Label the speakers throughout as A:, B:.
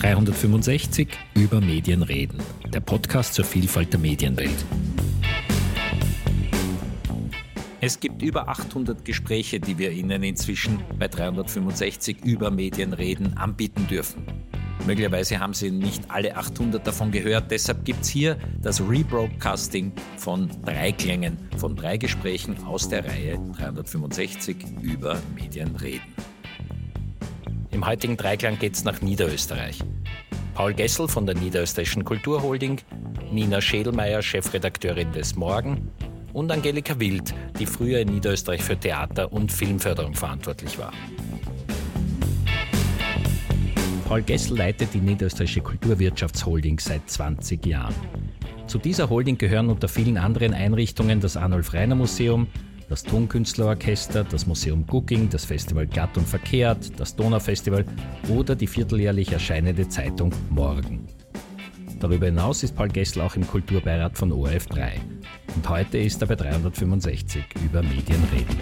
A: 365 über Medien reden, der Podcast zur Vielfalt der Medienwelt. Es gibt über 800 Gespräche, die wir Ihnen inzwischen bei 365 über Medien reden anbieten dürfen. Möglicherweise haben Sie nicht alle 800 davon gehört, deshalb gibt es hier das Rebroadcasting von 3 Klängen, von 3 Gesprächen aus der Reihe 365 über Medien reden. Im heutigen Dreiklang geht es nach Niederösterreich. Paul Gessl von der Niederösterreichischen Kulturholding, Nina Schädelmeier, Chefredakteurin des Morgen und Angelika Wild, die früher in Niederösterreich für Theater- und Filmförderung verantwortlich war. Paul Gessl leitet die Niederösterreichische Kulturwirtschaftsholding seit 20 Jahren. Zu dieser Holding gehören unter vielen anderen Einrichtungen das Arnulf-Rainer-Museum, das Tonkünstlerorchester, das Museum Gugging, das Festival Glatt und Verkehrt, das Donaufestival oder die vierteljährlich erscheinende Zeitung Morgen. Darüber hinaus ist Paul Gessl auch im Kulturbeirat von ORF3. Und heute ist er bei 365 über Medien reden.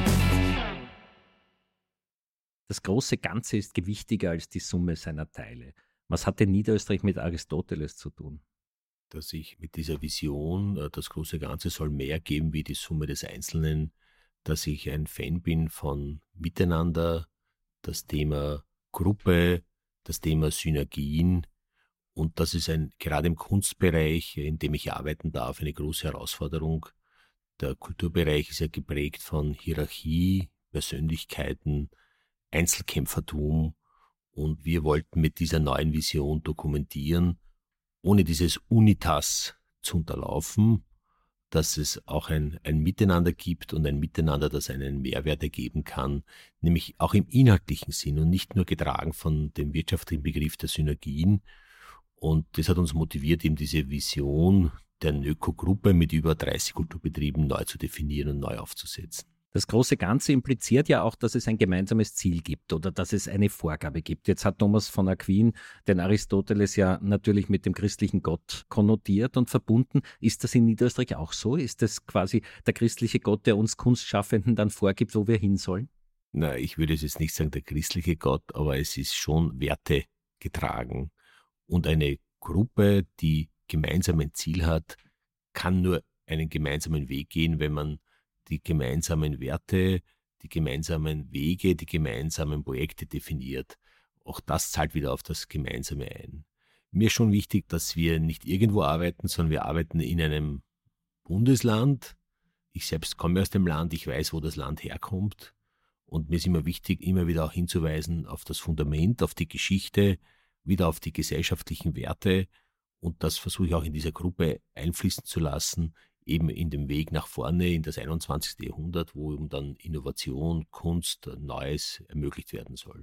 A: Das große Ganze ist gewichtiger als die Summe seiner Teile. Was hat denn Niederösterreich mit Aristoteles zu tun?
B: Dass ich mit dieser Vision, das große Ganze soll mehr geben wie die Summe des Einzelnen, dass ich ein Fan bin von Miteinander, das Thema Gruppe, das Thema Synergien, und das ist gerade im Kunstbereich, in dem ich arbeiten darf, eine große Herausforderung. Der Kulturbereich ist ja geprägt von Hierarchie, Persönlichkeiten, Einzelkämpfertum, und wir wollten mit dieser neuen Vision dokumentieren, ohne dieses Unitas zu unterlaufen, dass es auch ein Miteinander gibt und ein Miteinander, das einen Mehrwert ergeben kann, nämlich auch im inhaltlichen Sinn und nicht nur getragen von dem wirtschaftlichen Begriff der Synergien. Und das hat uns motiviert, eben diese Vision der Nöko-Gruppe mit über 30 Kulturbetrieben neu zu definieren und neu aufzusetzen.
A: Das große Ganze impliziert ja auch, dass es ein gemeinsames Ziel gibt oder dass es eine Vorgabe gibt. Jetzt hat Thomas von Aquin den Aristoteles ja natürlich mit dem christlichen Gott konnotiert und verbunden. Ist das in Niederösterreich auch so? Ist das quasi der christliche Gott, der uns Kunstschaffenden dann vorgibt, wo wir hin sollen?
B: Na, ich würde jetzt nicht sagen der christliche Gott, aber es ist schon Werte getragen. Und eine Gruppe, die gemeinsam ein Ziel hat, kann nur einen gemeinsamen Weg gehen, wenn man die gemeinsamen Werte, die gemeinsamen Wege, die gemeinsamen Projekte definiert. Auch das zahlt wieder auf das Gemeinsame ein. Mir ist schon wichtig, dass wir nicht irgendwo arbeiten, sondern wir arbeiten in einem Bundesland. Ich selbst komme aus dem Land, ich weiß, wo das Land herkommt. Und mir ist immer wichtig, immer wieder auch hinzuweisen auf das Fundament, auf die Geschichte, wieder auf die gesellschaftlichen Werte. Und das versuche ich auch in dieser Gruppe einfließen zu lassen, eben in dem Weg nach vorne in das 21. Jahrhundert, wo eben dann Innovation, Kunst, Neues ermöglicht werden soll.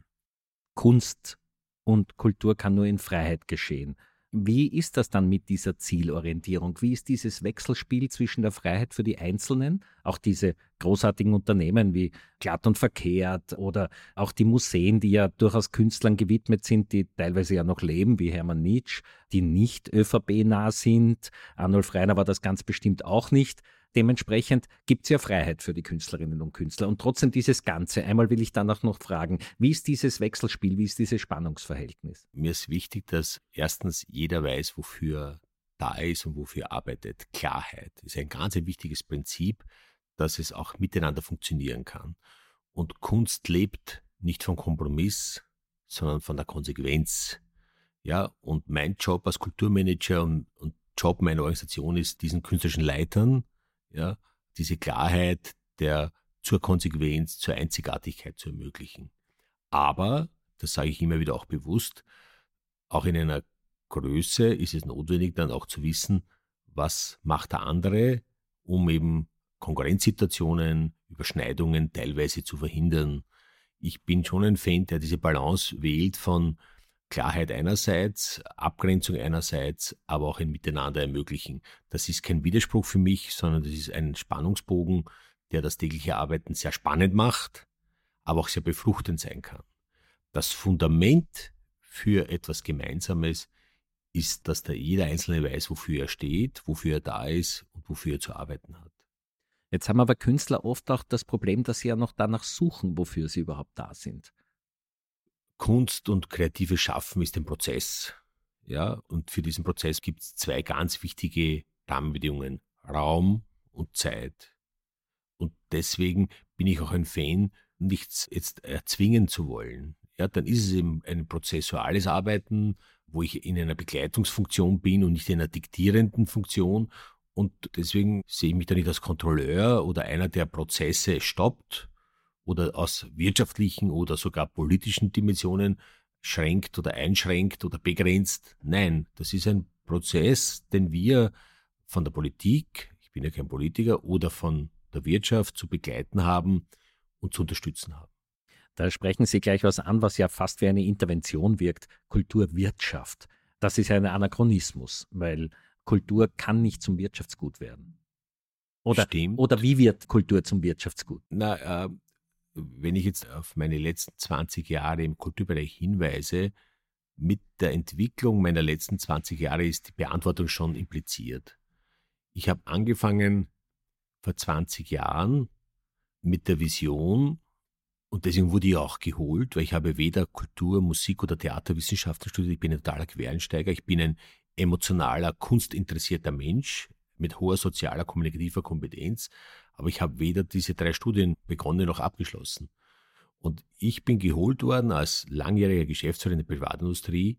A: Kunst und Kultur kann nur in Freiheit geschehen. Wie ist das dann mit dieser Zielorientierung? Wie ist dieses Wechselspiel zwischen der Freiheit für die Einzelnen, auch diese großartigen Unternehmen wie Glatt und Verkehrt oder auch die Museen, die ja durchaus Künstlern gewidmet sind, die teilweise ja noch leben, wie Hermann Nitsch, die nicht ÖVP-nah sind. Arnulf Rainer war das ganz bestimmt auch nicht. Dementsprechend gibt es ja Freiheit für die Künstlerinnen und Künstler. Und trotzdem dieses Ganze, einmal will ich danach noch fragen, wie ist dieses Wechselspiel, wie ist dieses Spannungsverhältnis?
B: Mir ist wichtig, dass erstens jeder weiß, wofür er da ist und wofür er arbeitet. Klarheit ist ein ganz wichtiges Prinzip, dass es auch miteinander funktionieren kann. Und Kunst lebt nicht vom Kompromiss, sondern von der Konsequenz. Ja, und mein Job als Kulturmanager und Job meiner Organisation ist, diesen künstlerischen Leitern diese Klarheit zur Konsequenz, zur Einzigartigkeit zu ermöglichen. Aber, das sage ich immer wieder auch bewusst, auch in einer Größe ist es notwendig, dann auch zu wissen, was macht der andere, um eben Konkurrenzsituationen, Überschneidungen teilweise zu verhindern. Ich bin schon ein Fan, der diese Balance wählt von Klarheit einerseits, Abgrenzung einerseits, aber auch ein Miteinander ermöglichen. Das ist kein Widerspruch für mich, sondern das ist ein Spannungsbogen, der das tägliche Arbeiten sehr spannend macht, aber auch sehr befruchtend sein kann. Das Fundament für etwas Gemeinsames ist, dass da jeder Einzelne weiß, wofür er steht, wofür er da ist und wofür er zu arbeiten hat.
A: Jetzt haben aber Künstler oft auch das Problem, dass sie ja noch danach suchen, wofür sie überhaupt da sind.
B: Kunst und kreatives Schaffen ist ein Prozess. Ja, und für diesen Prozess gibt es 2 ganz wichtige Rahmenbedingungen: Raum und Zeit. Und deswegen bin ich auch ein Fan, nichts jetzt erzwingen zu wollen. Ja, dann ist es eben ein prozessuales Arbeiten, wo ich in einer Begleitungsfunktion bin und nicht in einer diktierenden Funktion. Und deswegen sehe ich mich da nicht als Kontrolleur oder einer, der Prozesse stoppt oder aus wirtschaftlichen oder sogar politischen Dimensionen schränkt oder einschränkt oder begrenzt. Nein, das ist ein Prozess, den wir von der Politik, ich bin ja kein Politiker, oder von der Wirtschaft zu begleiten haben und zu unterstützen haben.
A: Da sprechen Sie gleich was an, was ja fast wie eine Intervention wirkt: Kulturwirtschaft. Das ist ja ein Anachronismus, weil Kultur kann nicht zum Wirtschaftsgut werden.
B: Stimmt.
A: Oder wie wird Kultur zum Wirtschaftsgut?
B: Wenn ich jetzt auf meine letzten 20 Jahre im Kulturbereich hinweise, mit der Entwicklung meiner letzten 20 Jahre ist die Beantwortung schon impliziert. Ich habe angefangen vor 20 Jahren mit der Vision, und deswegen wurde ich auch geholt, weil ich habe weder Kultur, Musik oder Theaterwissenschaften studiert. Ich bin ein totaler Quereinsteiger. Ich bin ein emotionaler, kunstinteressierter Mensch mit hoher sozialer, kommunikativer Kompetenz. Aber ich habe weder diese 3 Studien begonnen noch abgeschlossen. Und ich bin geholt worden als langjähriger Geschäftsführer in der Privatindustrie,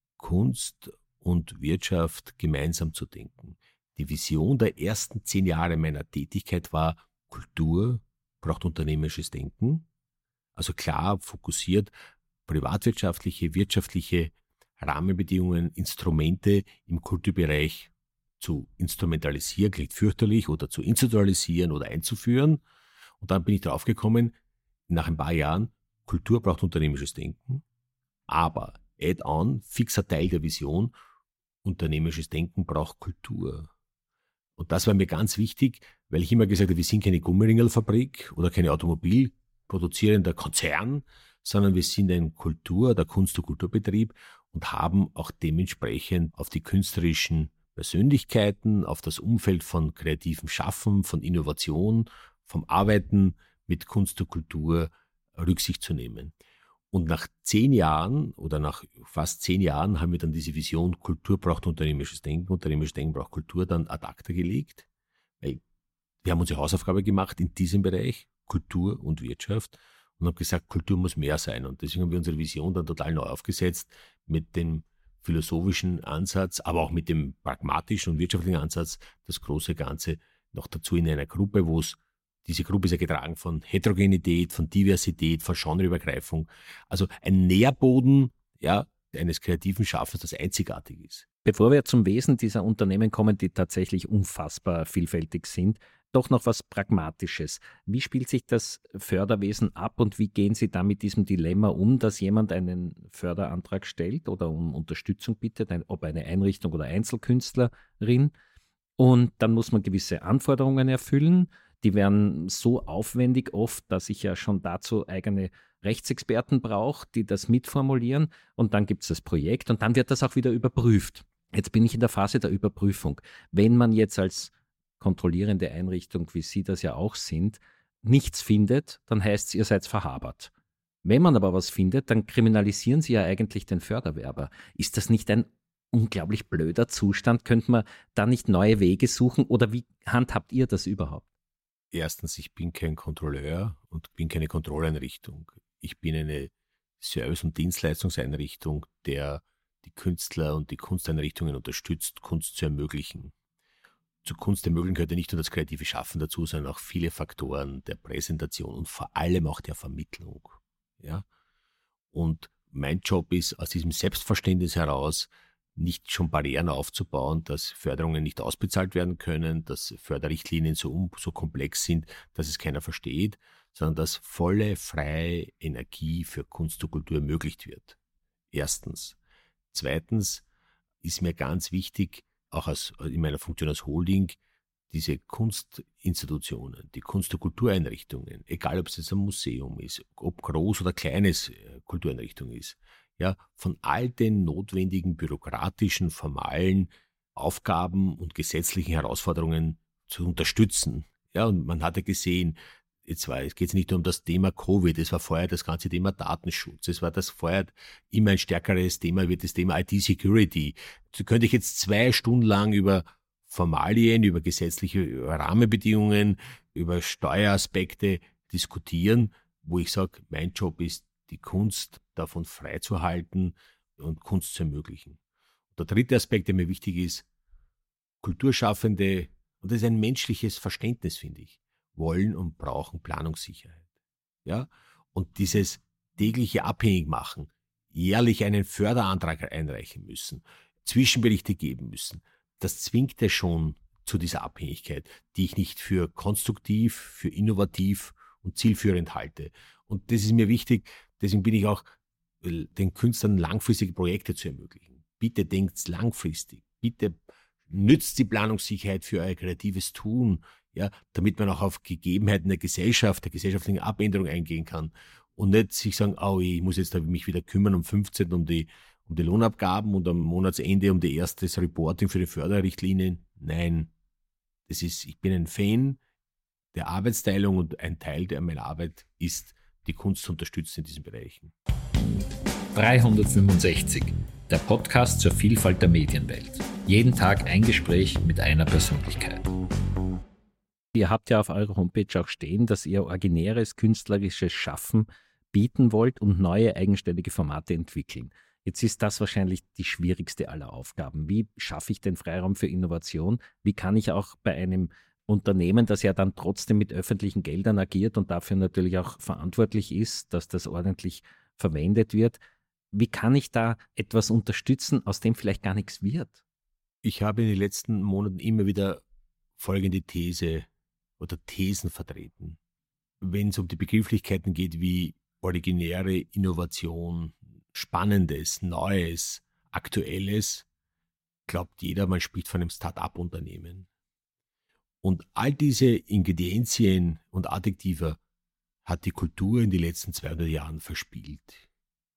B: Kunst und Wirtschaft gemeinsam zu denken. Die Vision der ersten 10 Jahre meiner Tätigkeit war: Kultur braucht unternehmerisches Denken. Also klar fokussiert, privatwirtschaftliche, wirtschaftliche Rahmenbedingungen, Instrumente im Kulturbereich zu instrumentalisieren, klingt fürchterlich, oder zu institutionalisieren oder einzuführen. Und dann bin ich drauf gekommen, nach ein paar Jahren, Kultur braucht unternehmerisches Denken, aber add-on, fixer Teil der Vision, unternehmerisches Denken braucht Kultur. Und das war mir ganz wichtig, weil ich immer gesagt habe, wir sind keine Gummiringelfabrik oder keine automobilproduzierender Konzern, sondern wir sind ein der Kunst- und Kulturbetrieb und haben auch dementsprechend auf die künstlerischen Persönlichkeiten, auf das Umfeld von kreativem Schaffen, von Innovation, vom Arbeiten mit Kunst und Kultur Rücksicht zu nehmen. Und nach 10 Jahren oder nach fast 10 Jahren haben wir dann diese Vision, Kultur braucht unternehmerisches Denken braucht Kultur, dann ad acta gelegt. Weil wir haben unsere Hausaufgabe gemacht in diesem Bereich, Kultur und Wirtschaft, und haben gesagt, Kultur muss mehr sein. Und deswegen haben wir unsere Vision dann total neu aufgesetzt mit dem philosophischen Ansatz, aber auch mit dem pragmatischen und wirtschaftlichen Ansatz, das große Ganze noch dazu in einer Gruppe, diese Gruppe ist ja getragen von Heterogenität, von Diversität, von Genreübergreifung. Also ein Nährboden, ja, eines kreativen Schaffens, das einzigartig ist.
A: Bevor wir zum Wesen dieser Unternehmen kommen, die tatsächlich unfassbar vielfältig sind, doch noch was Pragmatisches. Wie spielt sich das Förderwesen ab und wie gehen Sie da mit diesem Dilemma um, dass jemand einen Förderantrag stellt oder um Unterstützung bittet, ob eine Einrichtung oder Einzelkünstlerin, und dann muss man gewisse Anforderungen erfüllen. Die werden so aufwendig oft, dass ich ja schon dazu eigene Rechtsexperten brauche, die das mitformulieren, und dann gibt es das Projekt und dann wird das auch wieder überprüft. Jetzt bin ich in der Phase der Überprüfung. Wenn man jetzt als kontrollierende Einrichtung, wie Sie das ja auch sind, nichts findet, dann heißt es, ihr seid verhabert. Wenn man aber was findet, dann kriminalisieren Sie ja eigentlich den Förderwerber. Ist das nicht ein unglaublich blöder Zustand? Könnte man da nicht neue Wege suchen oder wie handhabt ihr das überhaupt?
B: Erstens, ich bin kein Kontrolleur und bin keine Kontrolleinrichtung. Ich bin eine Service- und Dienstleistungseinrichtung, der die Künstler und die Kunsteinrichtungen unterstützt, Kunst zu ermöglichen. Zur Kunst ermöglichen gehört ja nicht nur das kreative Schaffen dazu, sondern auch viele Faktoren der Präsentation und vor allem auch der Vermittlung. Ja? Und mein Job ist, aus diesem Selbstverständnis heraus nicht schon Barrieren aufzubauen, dass Förderungen nicht ausbezahlt werden können, dass Förderrichtlinien so komplex sind, dass es keiner versteht, sondern dass volle, freie Energie für Kunst und Kultur ermöglicht wird. Erstens. Zweitens ist mir ganz wichtig, auch in meiner Funktion als Holding, diese Kunstinstitutionen, die Kunst- und Kultureinrichtungen, egal ob es jetzt ein Museum ist, ob groß oder kleines Kultureinrichtung ist, ja, von all den notwendigen bürokratischen, formalen Aufgaben und gesetzlichen Herausforderungen zu unterstützen. Ja, und man hat ja gesehen, jetzt geht es nicht nur um das Thema Covid, es war vorher das ganze Thema Datenschutz, es war das vorher immer ein stärkeres Thema, wird das Thema IT-Security. So könnte ich jetzt 2 Stunden lang über Formalien, über gesetzliche Rahmenbedingungen, über Steueraspekte diskutieren, wo ich sage, mein Job ist, die Kunst davon freizuhalten und Kunst zu ermöglichen. Der dritte Aspekt, der mir wichtig ist, Kulturschaffende, und das ist ein menschliches Verständnis, finde ich, wollen und brauchen Planungssicherheit. Ja? Und dieses tägliche Abhängigmachen, jährlich einen Förderantrag einreichen müssen, Zwischenberichte geben müssen, das zwingt ja schon zu dieser Abhängigkeit, die ich nicht für konstruktiv, für innovativ und zielführend halte. Und das ist mir wichtig, deswegen bin ich auch den Künstlern langfristige Projekte zu ermöglichen. Bitte denkt langfristig, bitte nützt die Planungssicherheit für euer kreatives Tun, ja, damit man auch auf Gegebenheiten der Gesellschaft, der gesellschaftlichen Abänderung eingehen kann und nicht sich sagen, oh, ich muss jetzt mich wieder kümmern um 15 um die Lohnabgaben und am Monatsende um die erstes Reporting für die Förderrichtlinien. Nein, ich bin ein Fan der Arbeitsteilung und ein Teil der meiner Arbeit ist, die Kunst zu unterstützen in diesen Bereichen.
A: 365, der Podcast zur Vielfalt der Medienwelt. Jeden Tag ein Gespräch mit einer Persönlichkeit. Ihr habt ja auf eurer Homepage auch stehen, dass ihr originäres künstlerisches Schaffen bieten wollt und neue eigenständige Formate entwickeln. Jetzt ist das wahrscheinlich die schwierigste aller Aufgaben. Wie schaffe ich den Freiraum für Innovation? Wie kann ich auch bei einem Unternehmen, das ja dann trotzdem mit öffentlichen Geldern agiert und dafür natürlich auch verantwortlich ist, dass das ordentlich verwendet wird, wie kann ich da etwas unterstützen, aus dem vielleicht gar nichts wird?
B: Ich habe in den letzten Monaten immer wieder folgende These oder Thesen vertreten. Wenn es um die Begrifflichkeiten geht wie originäre Innovation, Spannendes, Neues, Aktuelles, glaubt jeder, man spricht von einem Start-up-Unternehmen. Und all diese Ingredienzien und Adjektive hat die Kultur in den letzten 200 Jahren verspielt.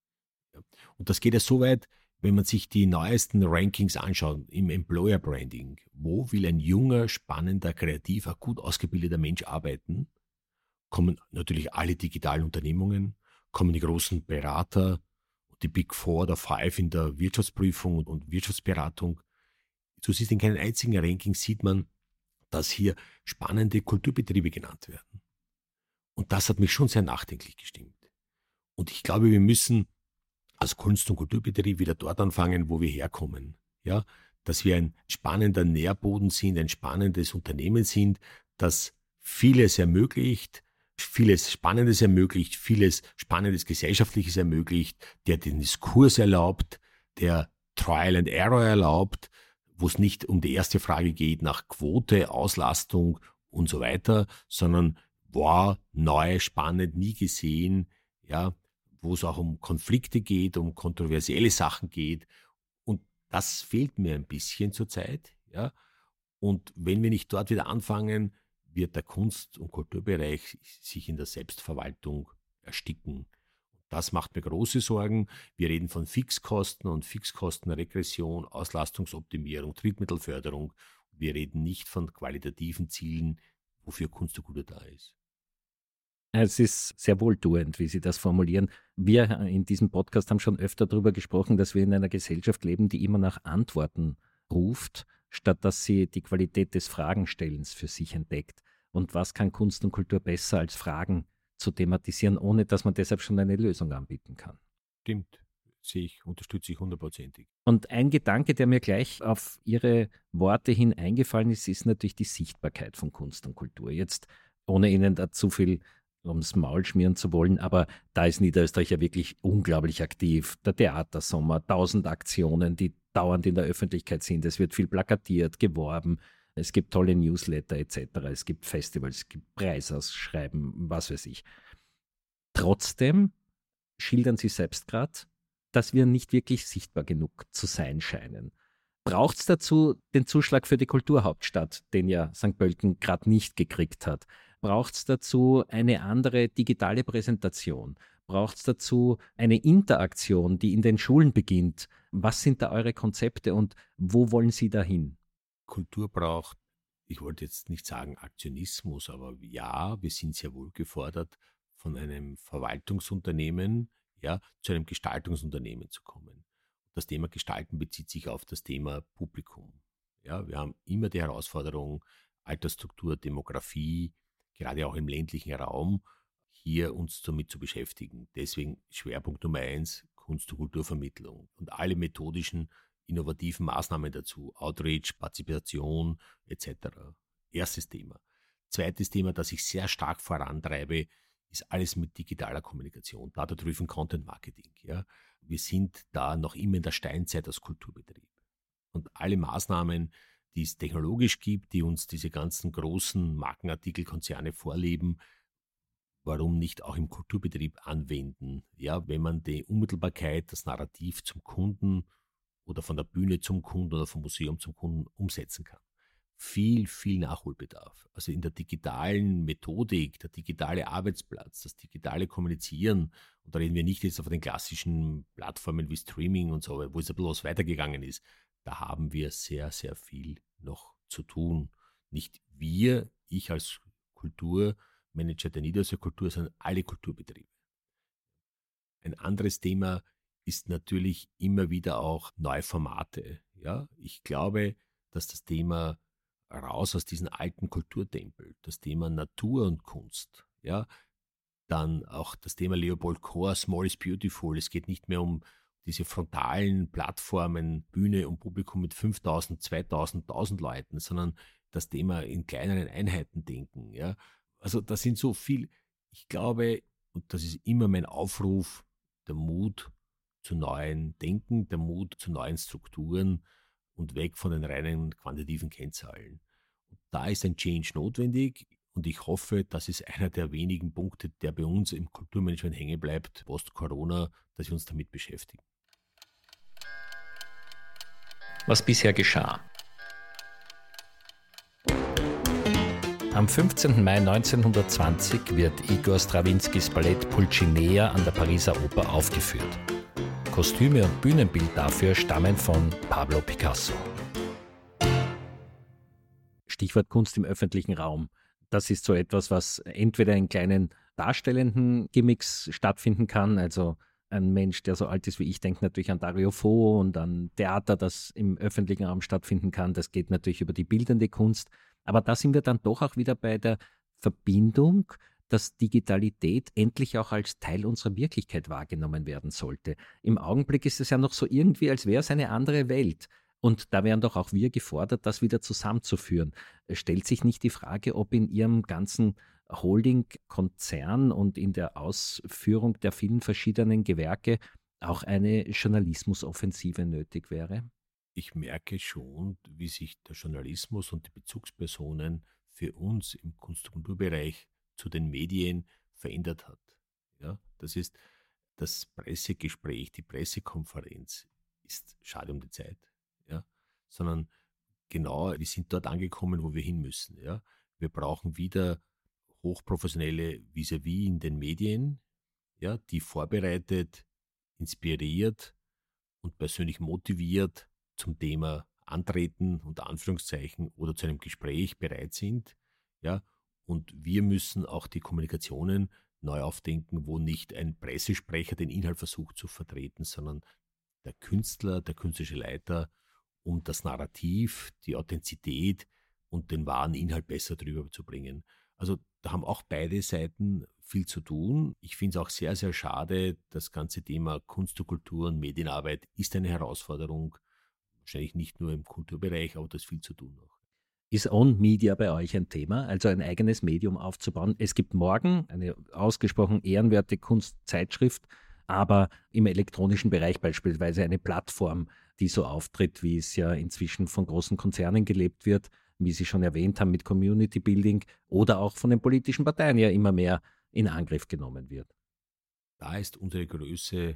B: Und das geht ja so weit, wenn man sich die neuesten Rankings anschaut im Employer Branding. Wo will ein junger, spannender, kreativer, gut ausgebildeter Mensch arbeiten? Kommen natürlich alle digitalen Unternehmungen, kommen die großen Berater, die Big Four oder Five in der Wirtschaftsprüfung und Wirtschaftsberatung. So siehst du in keinem einzigen Ranking sieht man, dass hier spannende Kulturbetriebe genannt werden. Und das hat mich schon sehr nachdenklich gestimmt. Und ich glaube, wir müssen als Kunst- und Kulturbetrieb wieder dort anfangen, wo wir herkommen. Ja, dass wir ein spannender Nährboden sind, ein spannendes Unternehmen sind, das vieles ermöglicht, vieles Spannendes ermöglicht, vieles Spannendes Gesellschaftliches ermöglicht, der den Diskurs erlaubt, der Trial and Error erlaubt, wo es nicht um die erste Frage geht nach Quote, Auslastung und so weiter, sondern war neu, spannend, nie gesehen, ja, wo es auch um Konflikte geht, um kontroversielle Sachen geht. Und das fehlt mir ein bisschen zurzeit, ja. Und wenn wir nicht dort wieder anfangen, wird der Kunst- und Kulturbereich sich in der Selbstverwaltung ersticken. Das macht mir große Sorgen. Wir reden von Fixkosten und Fixkostenregression, Auslastungsoptimierung, Drittmittelförderung. Wir reden nicht von qualitativen Zielen, wofür Kunst und Kultur da ist.
A: Es ist sehr wohltuend, wie Sie das formulieren. Wir in diesem Podcast haben schon öfter darüber gesprochen, dass wir in einer Gesellschaft leben, die immer nach Antworten ruft, statt dass sie die Qualität des Fragenstellens für sich entdeckt. Und was kann Kunst und Kultur besser als Fragen zu thematisieren, ohne dass man deshalb schon eine Lösung anbieten kann?
B: Stimmt, unterstütze ich 100%.
A: Und ein Gedanke, der mir gleich auf Ihre Worte hin eingefallen ist, ist natürlich die Sichtbarkeit von Kunst und Kultur. Jetzt, ohne Ihnen da zu viel ums Maul schmieren zu wollen, aber da ist Niederösterreich ja wirklich unglaublich aktiv. Der Theatersommer, 1000 Aktionen, die dauernd in der Öffentlichkeit sind. Es wird viel plakatiert, geworben. Es gibt tolle Newsletter etc. Es gibt Festivals, es gibt Preisausschreiben, was weiß ich. Trotzdem schildern Sie selbst gerade, dass wir nicht wirklich sichtbar genug zu sein scheinen. Braucht es dazu den Zuschlag für die Kulturhauptstadt, den ja St. Pölten gerade nicht gekriegt hat? Braucht es dazu eine andere digitale Präsentation? Braucht es dazu eine Interaktion, die in den Schulen beginnt? Was sind da eure Konzepte und wo wollen Sie dahin?
B: Kultur braucht ich wollte jetzt nicht sagen Aktionismus, aber ja, wir sind sehr wohl gefordert, von einem Verwaltungsunternehmen, ja, zu einem Gestaltungsunternehmen zu kommen. Das Thema Gestalten bezieht sich auf das Thema Publikum. Ja, wir haben immer die Herausforderung, Altersstruktur, Demografie, gerade auch im ländlichen Raum, hier uns damit zu beschäftigen. Deswegen Schwerpunkt Nummer 1, Kunst- und Kulturvermittlung und alle methodischen, innovativen Maßnahmen dazu, Outreach, Partizipation etc. Erstes Thema. Zweites Thema, das ich sehr stark vorantreibe, ist alles mit digitaler Kommunikation, Data-Driven Content Marketing. Ja. Wir sind da noch immer in der Steinzeit als Kulturbetrieb. Und alle Maßnahmen, die es technologisch gibt, die uns diese ganzen großen Markenartikelkonzerne vorleben, warum nicht auch im Kulturbetrieb anwenden? Ja, wenn man die Unmittelbarkeit, das Narrativ zum Kunden oder von der Bühne zum Kunden oder vom Museum zum Kunden umsetzen kann. Viel, viel Nachholbedarf. Also in der digitalen Methodik, der digitale Arbeitsplatz, das digitale Kommunizieren, und da reden wir nicht jetzt auf den klassischen Plattformen wie Streaming und so, wo es ein bisschen was weitergegangen ist, da haben wir sehr, sehr viel noch zu tun. Nicht wir, ich als Kulturmanager der Niederösterreicher Kultur, sondern alle Kulturbetriebe. Ein anderes Thema ist natürlich immer wieder auch neue Formate. Ja, ich glaube, dass das Thema raus aus diesen alten Kulturtempel, das Thema Natur und Kunst, ja, dann auch das Thema Leopold Kohr, Small is Beautiful. Es geht nicht mehr um diese frontalen Plattformen, Bühne und Publikum mit 5.000, 2.000, 1.000 Leuten, sondern das Thema in kleineren Einheiten denken. Ja. Also das sind so viel, ich glaube, und das ist immer mein Aufruf, der Mut zu neuen Denken, der Mut zu neuen Strukturen und weg von den reinen quantitativen Kennzahlen. Und da ist ein Change notwendig und ich hoffe, das ist einer der wenigen Punkte, der bei uns im Kulturmanagement hängen bleibt, post-Corona, dass wir uns damit beschäftigen.
A: Was bisher geschah. Am 15. Mai 1920 wird Igor Strawinskys Ballett Pulcinella an der Pariser Oper aufgeführt. Kostüme und Bühnenbild dafür stammen von Pablo Picasso. Stichwort Kunst im öffentlichen Raum. Das ist so etwas, was entweder in kleinen darstellenden Gimmicks stattfinden kann, also ein Mensch, der so alt ist wie ich, denkt natürlich an Dario Fo und an Theater, das im öffentlichen Raum stattfinden kann. Das geht natürlich über die bildende Kunst. Aber da sind wir dann doch auch wieder bei der Verbindung, dass Digitalität endlich auch als Teil unserer Wirklichkeit wahrgenommen werden sollte. Im Augenblick ist es ja noch so irgendwie, als wäre es eine andere Welt. Und da wären doch auch wir gefordert, das wieder zusammenzuführen. Es stellt sich nicht die Frage, ob in Ihrem ganzen Holding-Konzern und in der Ausführung der vielen verschiedenen Gewerke auch eine Journalismusoffensive nötig wäre?
B: Ich merke schon, wie sich der Journalismus und die Bezugspersonen für uns im Kunst- und Kulturbereich zu den Medien verändert hat. Ja, das ist das Pressegespräch, die Pressekonferenz ist schade um die Zeit, ja, sondern genau, wir sind dort angekommen, wo wir hin müssen. Ja. Wir brauchen wieder hochprofessionelle Vis-à-vis in den Medien, ja, die vorbereitet, inspiriert und persönlich motiviert zum Thema antreten, unter Anführungszeichen, oder zu einem Gespräch bereit sind. Ja, und wir müssen auch die Kommunikationen neu aufdenken, wo nicht ein Pressesprecher den Inhalt versucht zu vertreten, sondern der Künstler, der künstlerische Leiter, um das Narrativ, die Authentizität und den wahren Inhalt besser drüber zu bringen. Also da haben auch beide Seiten viel zu tun. Ich finde es auch sehr, sehr schade, das ganze Thema Kunst und Kultur und Medienarbeit ist eine Herausforderung, wahrscheinlich nicht nur im Kulturbereich, aber da ist viel zu tun noch.
A: Ist On Media bei euch ein Thema, also ein eigenes Medium aufzubauen? Es gibt morgen eine ausgesprochen ehrenwerte Kunstzeitschrift, aber im elektronischen Bereich beispielsweise eine Plattform, die so auftritt, wie es ja inzwischen von großen Konzernen gelebt wird, wie Sie schon erwähnt haben, mit Community Building oder auch von den politischen Parteien ja immer mehr in Angriff genommen wird.
B: Da ist unsere Größe,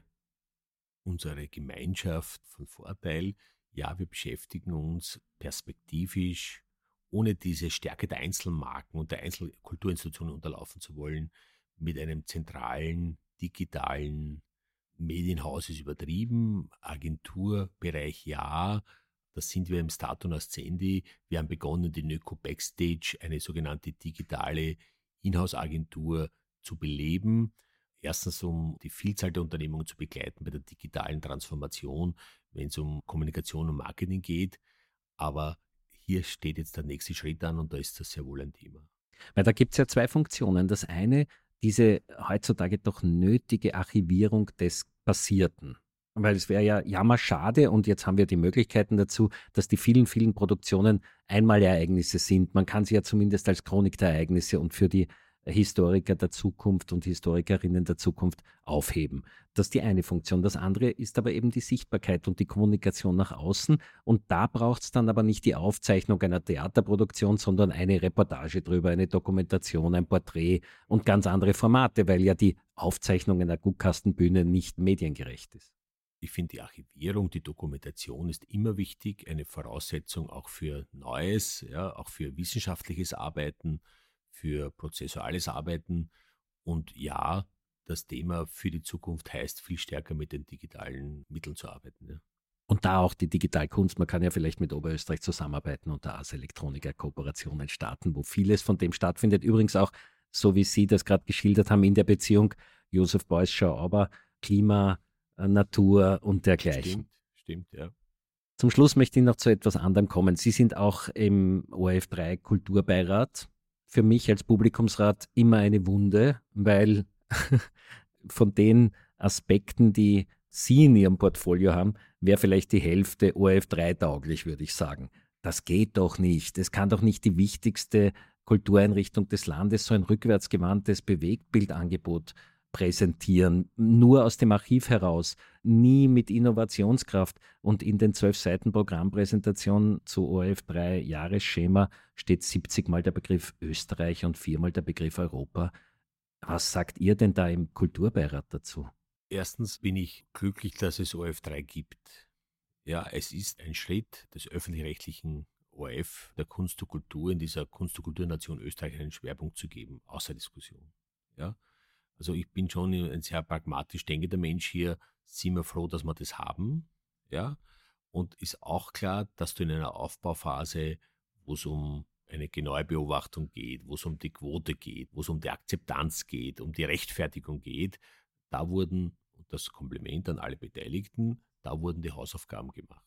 B: unsere Gemeinschaft von Vorteil. Ja, wir beschäftigen uns perspektivisch, ohne diese Stärke der Einzelmarken und der Einzelkulturinstitutionen unterlaufen zu wollen, mit einem zentralen, digitalen Medienhaus ist übertrieben, Agenturbereich ja, Da sind wir im Stato Nascendi. Wir haben begonnen, die Nyko Backstage, eine sogenannte digitale Inhouse-Agentur, zu beleben. Erstens, um die Vielzahl der Unternehmungen zu begleiten bei der digitalen Transformation, wenn es um Kommunikation und Marketing geht. Aber hier steht jetzt der nächste Schritt an und da ist das sehr wohl ein Thema.
A: Weil da gibt es ja zwei Funktionen. Das eine, diese heutzutage doch nötige Archivierung des Passierten. Weil es wäre ja jammerschade und jetzt haben wir die Möglichkeiten dazu, dass die vielen, vielen Produktionen Einmalereignisse sind. Man kann sie ja zumindest als Chronik der Ereignisse und für die Historiker der Zukunft und Historikerinnen der Zukunft aufheben. Das ist die eine Funktion. Das andere ist aber eben die Sichtbarkeit und die Kommunikation nach außen. Und da braucht es dann aber nicht die Aufzeichnung einer Theaterproduktion, sondern eine Reportage drüber, eine Dokumentation, ein Porträt und ganz andere Formate, weil ja die Aufzeichnung einer Guckkastenbühne nicht mediengerecht ist.
B: Ich finde, die Archivierung, die Dokumentation ist immer wichtig, eine Voraussetzung auch für Neues, ja, auch für wissenschaftliches Arbeiten, für prozessuales Arbeiten. Und ja, das Thema für die Zukunft heißt, viel stärker mit den digitalen Mitteln zu arbeiten. Ja.
A: Und da auch die Digitalkunst, man kann ja vielleicht mit Oberösterreich zusammenarbeiten und da Ars Electronica Kooperationen starten, wo vieles von dem stattfindet. Übrigens auch, so wie Sie das gerade geschildert haben, in der Beziehung Josef Beuys, Schau-Auber, Klima, Natur und dergleichen.
B: Stimmt, ja.
A: Zum Schluss möchte ich noch zu etwas anderem kommen. Sie sind auch im ORF3 Kulturbeirat. Für mich als Publikumsrat immer eine Wunde, weil von den Aspekten, die Sie in Ihrem Portfolio haben, wäre vielleicht die Hälfte ORF3 tauglich, würde ich sagen. Das geht doch nicht. Es kann doch nicht die wichtigste Kultureinrichtung des Landes so ein rückwärtsgewandtes Bewegtbildangebot präsentieren, nur aus dem Archiv heraus, nie mit Innovationskraft. Und in den 12 Seiten Programmpräsentation zu ORF3 Jahresschema steht 70 Mal der Begriff Österreich und 4 Mal der Begriff Europa. Was sagt ihr denn da im Kulturbeirat dazu?
B: Erstens bin ich glücklich, dass es ORF3 gibt. Ja, es ist ein Schritt des öffentlich-rechtlichen ORF, der Kunst und Kultur, in dieser Kunst- und Kulturnation Österreich einen Schwerpunkt zu geben, außer Diskussion. Ja, also ich bin schon ein sehr pragmatisch denkender Mensch hier, sind wir froh, dass wir das haben. Ja, und ist auch klar, dass du in einer Aufbauphase, wo es um eine genaue Beobachtung geht, wo es um die Quote geht, wo es um die Akzeptanz geht, um die Rechtfertigung geht, da wurden, und das Kompliment an alle Beteiligten, da wurden die Hausaufgaben gemacht.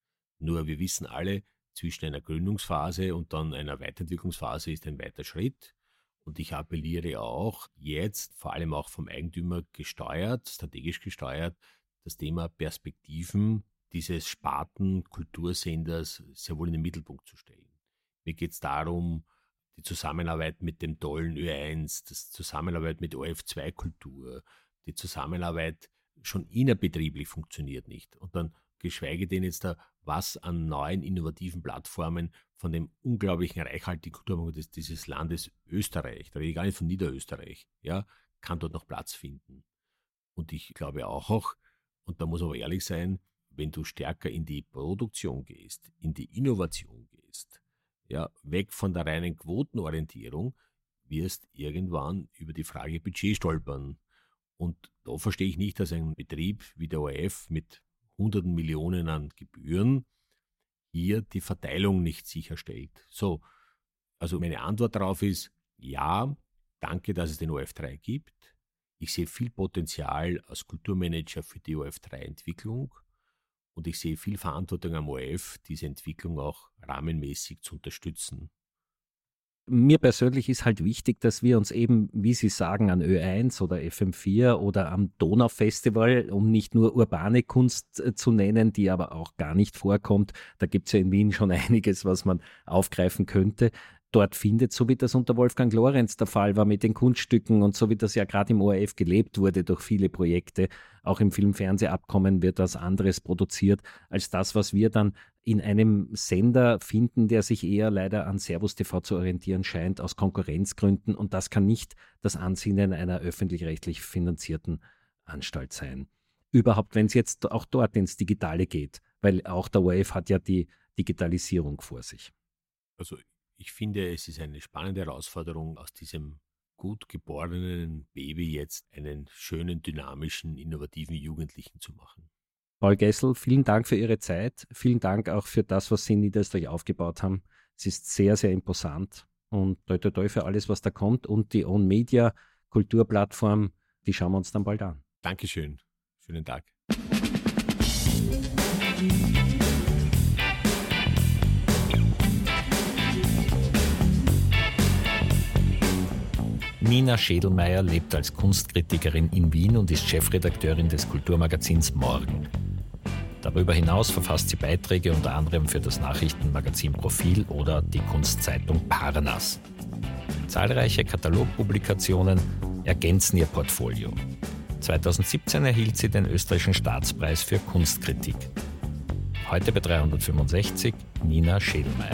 B: Nur wir wissen alle, zwischen einer Gründungsphase und dann einer Weiterentwicklungsphase ist ein weiter Schritt. Und ich appelliere auch jetzt, vor allem auch vom Eigentümer gesteuert, strategisch gesteuert, das Thema Perspektiven dieses Sparten-Kultursenders sehr wohl in den Mittelpunkt zu stellen. Mir geht es darum, die Zusammenarbeit mit dem tollen Ö1, die Zusammenarbeit mit ORF2 Kultur, die Zusammenarbeit schon innerbetrieblich funktioniert nicht. Und dann geschweige denn jetzt da, was an neuen innovativen Plattformen von dem unglaublichen reichhaltigen Kulturangebot dieses Landes Österreich, da rede ich gar nicht von Niederösterreich, ja, kann dort noch Platz finden. Und ich glaube auch, und da muss man aber ehrlich sein, wenn du stärker in die Produktion gehst, in die Innovation gehst, ja, weg von der reinen Quotenorientierung, wirst irgendwann über die Frage Budget stolpern. Und da verstehe ich nicht, dass ein Betrieb wie der ORF mit hunderten Millionen an Gebühren hier die Verteilung nicht sicherstellt. So, also meine Antwort darauf ist, ja, danke, dass es den ORF3 gibt. Ich sehe viel Potenzial als Kulturmanager für die ORF3-Entwicklung und ich sehe viel Verantwortung am ORF, diese Entwicklung auch rahmenmäßig zu unterstützen.
A: Mir persönlich ist halt wichtig, dass wir uns eben, wie Sie sagen, an Ö1 oder FM4 oder am Donaufestival, um nicht nur urbane Kunst zu nennen, die aber auch gar nicht vorkommt, da gibt es ja in Wien schon einiges, was man aufgreifen könnte, dort findet, so wie das unter Wolfgang Lorenz der Fall war mit den Kunststücken und so wie das ja gerade im ORF gelebt wurde durch viele Projekte. Auch im Film-Fernseh-Abkommen wird was anderes produziert als das, was wir dann in einem Sender finden, der sich eher leider an Servus TV zu orientieren scheint, aus Konkurrenzgründen. Und das kann nicht das Ansinnen einer öffentlich-rechtlich finanzierten Anstalt sein. Überhaupt, wenn es jetzt auch dort ins Digitale geht, weil auch der ORF hat ja die Digitalisierung vor sich.
B: Also ich finde, es ist eine spannende Herausforderung, aus diesem gut geborenen Baby jetzt einen schönen, dynamischen, innovativen Jugendlichen zu machen.
A: Paul Gessl, vielen Dank für Ihre Zeit. Vielen Dank auch für das, was Sie in Niederösterreich aufgebaut haben. Es ist sehr, sehr imposant. Und toi, toi, toi für alles, was da kommt. Und die Own Media Kulturplattform, die schauen wir uns dann bald an.
B: Dankeschön. Schönen Tag.
A: Nina Schädelmeier lebt als Kunstkritikerin in Wien und ist Chefredakteurin des Kulturmagazins Morgen. Darüber hinaus verfasst sie Beiträge unter anderem für das Nachrichtenmagazin Profil oder die Kunstzeitung Parnas. Zahlreiche Katalogpublikationen ergänzen ihr Portfolio. 2017 erhielt sie den österreichischen Staatspreis für Kunstkritik. Heute bei 365 Nina Schädelmeier.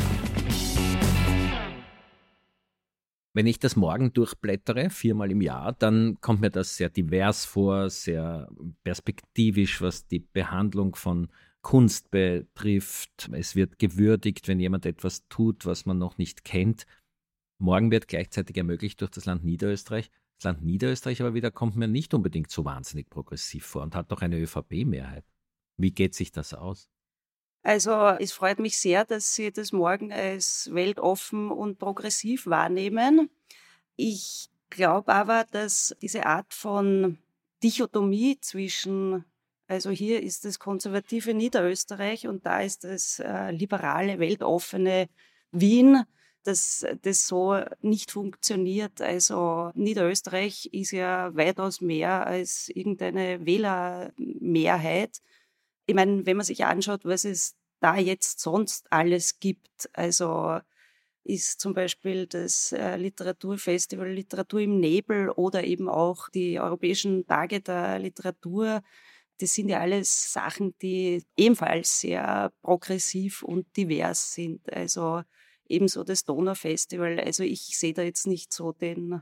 A: Wenn ich das Morgen durchblättere, 4-mal im Jahr, dann kommt mir das sehr divers vor, sehr perspektivisch, was die Behandlung von Kunst betrifft. Es wird gewürdigt, wenn jemand etwas tut, was man noch nicht kennt. Morgen wird gleichzeitig ermöglicht durch das Land Niederösterreich. Das Land Niederösterreich aber wieder kommt mir nicht unbedingt so wahnsinnig progressiv vor und hat doch eine ÖVP-Mehrheit. Wie geht sich das aus?
C: Also es freut mich sehr, dass Sie das Morgen als weltoffen und progressiv wahrnehmen. Ich glaube aber, dass diese Art von Dichotomie zwischen, also hier ist das konservative Niederösterreich und da ist das liberale, weltoffene Wien, dass das so nicht funktioniert. Also Niederösterreich ist ja weitaus mehr als irgendeine Wählermehrheit. Ich meine, wenn man sich anschaut, was es da jetzt sonst alles gibt, also ist zum Beispiel das Literaturfestival Literatur im Nebel oder eben auch die Europäischen Tage der Literatur. Das sind ja alles Sachen, die ebenfalls sehr progressiv und divers sind. Also ebenso das Donaufestival. Also ich sehe da jetzt nicht so den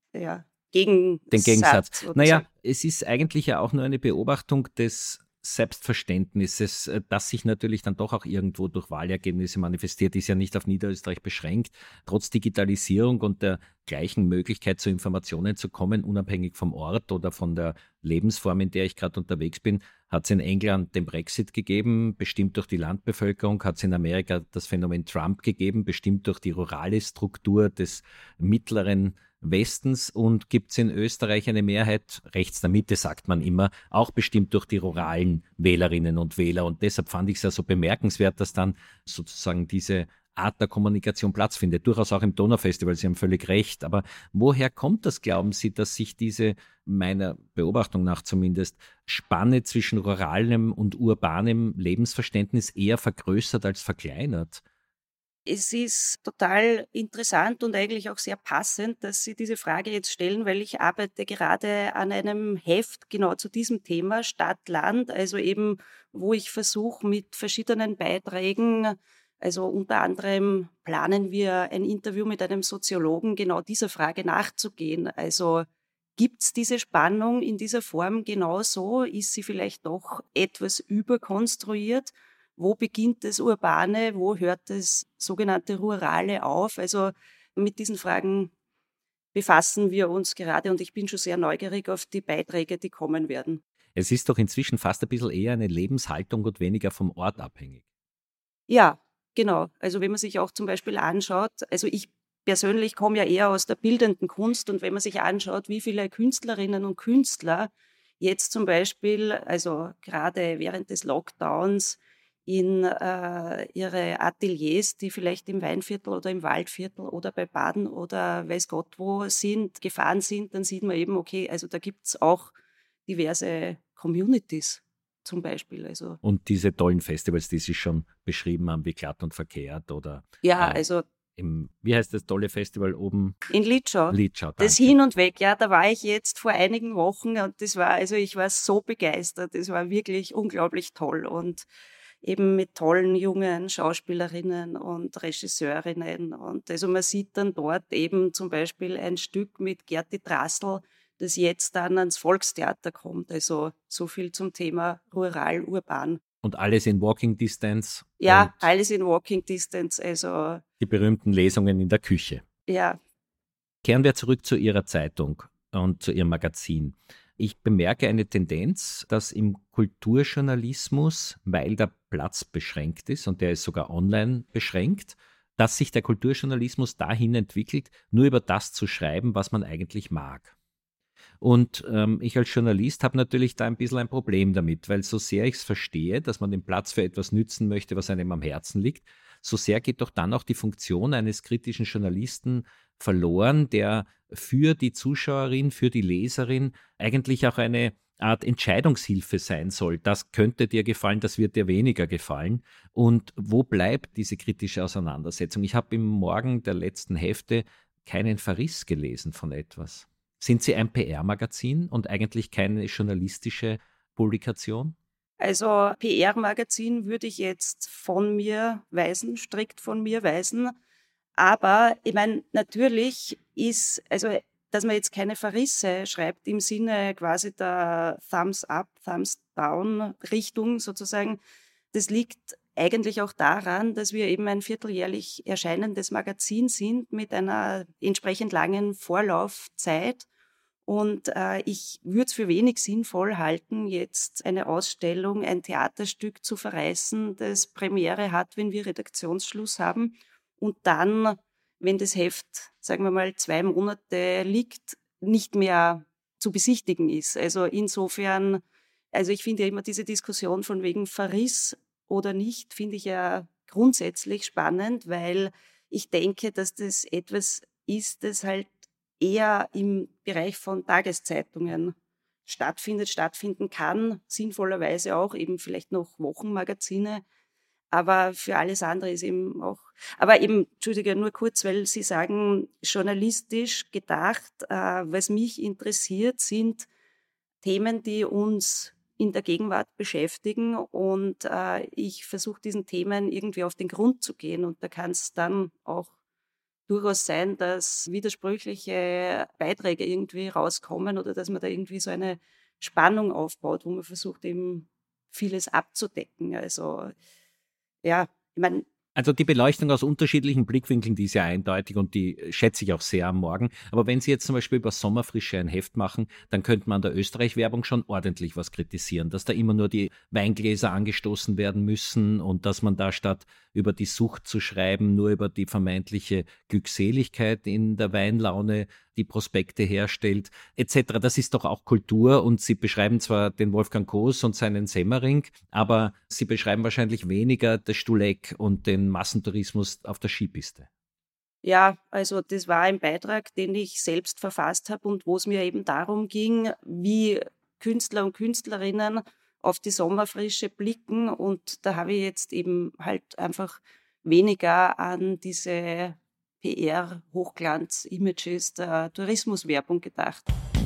A: Gegensatz. Naja, es ist eigentlich ja auch nur eine Beobachtung des Selbstverständnisses, das sich natürlich dann doch auch irgendwo durch Wahlergebnisse manifestiert, ist ja nicht auf Niederösterreich beschränkt. Trotz Digitalisierung und der gleichen Möglichkeit, zu Informationen zu kommen, unabhängig vom Ort oder von der Lebensform, in der ich gerade unterwegs bin, hat es in England den Brexit gegeben, bestimmt durch die Landbevölkerung, hat es in Amerika das Phänomen Trump gegeben, bestimmt durch die rurale Struktur des mittleren Westens, und gibt es in Österreich eine Mehrheit, rechts der Mitte sagt man immer, auch bestimmt durch die ruralen Wählerinnen und Wähler. Und deshalb fand ich es ja so bemerkenswert, dass dann sozusagen diese Art der Kommunikation Platz findet. Durchaus auch im Donaufestival, Sie haben völlig recht. Aber woher kommt das, glauben Sie, dass sich diese, meiner Beobachtung nach zumindest, Spanne zwischen ruralem und urbanem Lebensverständnis eher vergrößert als verkleinert?
C: Es ist total interessant und eigentlich auch sehr passend, dass Sie diese Frage jetzt stellen, weil ich arbeite gerade an einem Heft genau zu diesem Thema Stadt-Land, also eben, wo ich versuche mit verschiedenen Beiträgen, also unter anderem planen wir ein Interview mit einem Soziologen, genau dieser Frage nachzugehen. Also gibt es diese Spannung in dieser Form genauso? Ist sie vielleicht doch etwas überkonstruiert? Wo beginnt das Urbane, wo hört das sogenannte Rurale auf? Also mit diesen Fragen befassen wir uns gerade und ich bin schon sehr neugierig auf die Beiträge, die kommen werden.
A: Es ist doch inzwischen fast ein bisschen eher eine Lebenshaltung und weniger vom Ort abhängig.
C: Ja, genau. Also wenn man sich auch zum Beispiel anschaut, also ich persönlich komme ja eher aus der bildenden Kunst und wenn man sich anschaut, wie viele Künstlerinnen und Künstler jetzt zum Beispiel, also gerade während des Lockdowns, in ihre Ateliers, die vielleicht im Weinviertel oder im Waldviertel oder bei Baden oder weiß Gott wo sind, gefahren sind, dann sieht man eben, okay, also da gibt es auch diverse Communities zum Beispiel. Also. Und
A: diese tollen Festivals, die Sie schon beschrieben haben, wie Glatt und Verkehrt oder
C: also
A: wie heißt das tolle Festival oben?
C: In Litschau. Das Hin und Weg, ja, da war ich jetzt vor einigen Wochen und das war, also ich war so begeistert, das war wirklich unglaublich toll und eben mit tollen jungen Schauspielerinnen und Regisseurinnen. Und also man sieht dann dort eben zum Beispiel ein Stück mit Gerti Drassl, das jetzt dann ans Volkstheater kommt. Also so viel zum Thema rural-urban.
A: Und alles in Walking Distance?
C: Ja, alles in Walking Distance. Also
A: die berühmten Lesungen in der Küche.
C: Ja.
A: Kehren wir zurück zu Ihrer Zeitung und zu Ihrem Magazin. Ich bemerke eine Tendenz, dass im Kulturjournalismus, weil der Platz beschränkt ist und der ist sogar online beschränkt, dass sich der Kulturjournalismus dahin entwickelt, nur über das zu schreiben, was man eigentlich mag. Und ich als Journalist habe natürlich da ein bisschen ein Problem damit, weil so sehr ich es verstehe, dass man den Platz für etwas nützen möchte, was einem am Herzen liegt, so sehr geht doch dann auch die Funktion eines kritischen Journalisten verloren, der für die Zuschauerin, für die Leserin eigentlich auch eine Art Entscheidungshilfe sein soll. Das könnte dir gefallen, das wird dir weniger gefallen. Und wo bleibt diese kritische Auseinandersetzung? Ich habe im Morgen der letzten Hefte keinen Verriss gelesen von etwas. Sind Sie ein PR-Magazin und eigentlich keine journalistische Publikation?
C: Also PR-Magazin würde ich jetzt von mir weisen, strikt von mir weisen. Aber ich meine, natürlich ist, also dass man jetzt keine Verrisse schreibt im Sinne quasi der Thumbs-up, Thumbs-down-Richtung sozusagen, das liegt eigentlich auch daran, dass wir eben ein vierteljährlich erscheinendes Magazin sind mit einer entsprechend langen Vorlaufzeit. Und ich würde es für wenig sinnvoll halten, jetzt eine Ausstellung, ein Theaterstück zu verreißen, das Premiere hat, wenn wir Redaktionsschluss haben. Und dann, wenn das Heft, sagen wir mal, 2 Monate liegt, nicht mehr zu besichtigen ist. Also insofern, also ich finde ja immer diese Diskussion von wegen Verriss oder nicht, finde ich ja grundsätzlich spannend, weil ich denke, dass das etwas ist, das halt eher im Bereich von Tageszeitungen stattfinden kann, sinnvollerweise auch eben vielleicht noch Wochenmagazine, aber für alles andere ist eben auch, aber eben, Entschuldige, nur kurz, weil Sie sagen, journalistisch gedacht, was mich interessiert, sind Themen, die uns in der Gegenwart beschäftigen und ich versuche diesen Themen irgendwie auf den Grund zu gehen und da kann es dann auch durchaus sein, dass widersprüchliche Beiträge irgendwie rauskommen oder dass man da irgendwie so eine Spannung aufbaut, wo man versucht eben vieles abzudecken. Also ja, ich meine,
A: Also die Beleuchtung aus unterschiedlichen Blickwinkeln, die ist ja eindeutig und die schätze ich auch sehr am Morgen. Aber wenn Sie jetzt zum Beispiel über Sommerfrische ein Heft machen, dann könnte man an der Österreich-Werbung schon ordentlich was kritisieren, dass da immer nur die Weingläser angestoßen werden müssen und dass man da statt über die Sucht zu schreiben, nur über die vermeintliche Glückseligkeit in der Weinlaune die Prospekte herstellt, etc. Das ist doch auch Kultur und Sie beschreiben zwar den Wolfgang Koos und seinen Semmering, aber Sie beschreiben wahrscheinlich weniger das Stuleck und den Massentourismus auf der Skipiste.
C: ja, also das war ein Beitrag, den ich selbst verfasst habe und wo es mir eben darum ging, wie Künstler und Künstlerinnen auf die Sommerfrische blicken und da habe ich jetzt eben halt einfach weniger an diese PR-Hochglanz-Images der Tourismuswerbung gedacht.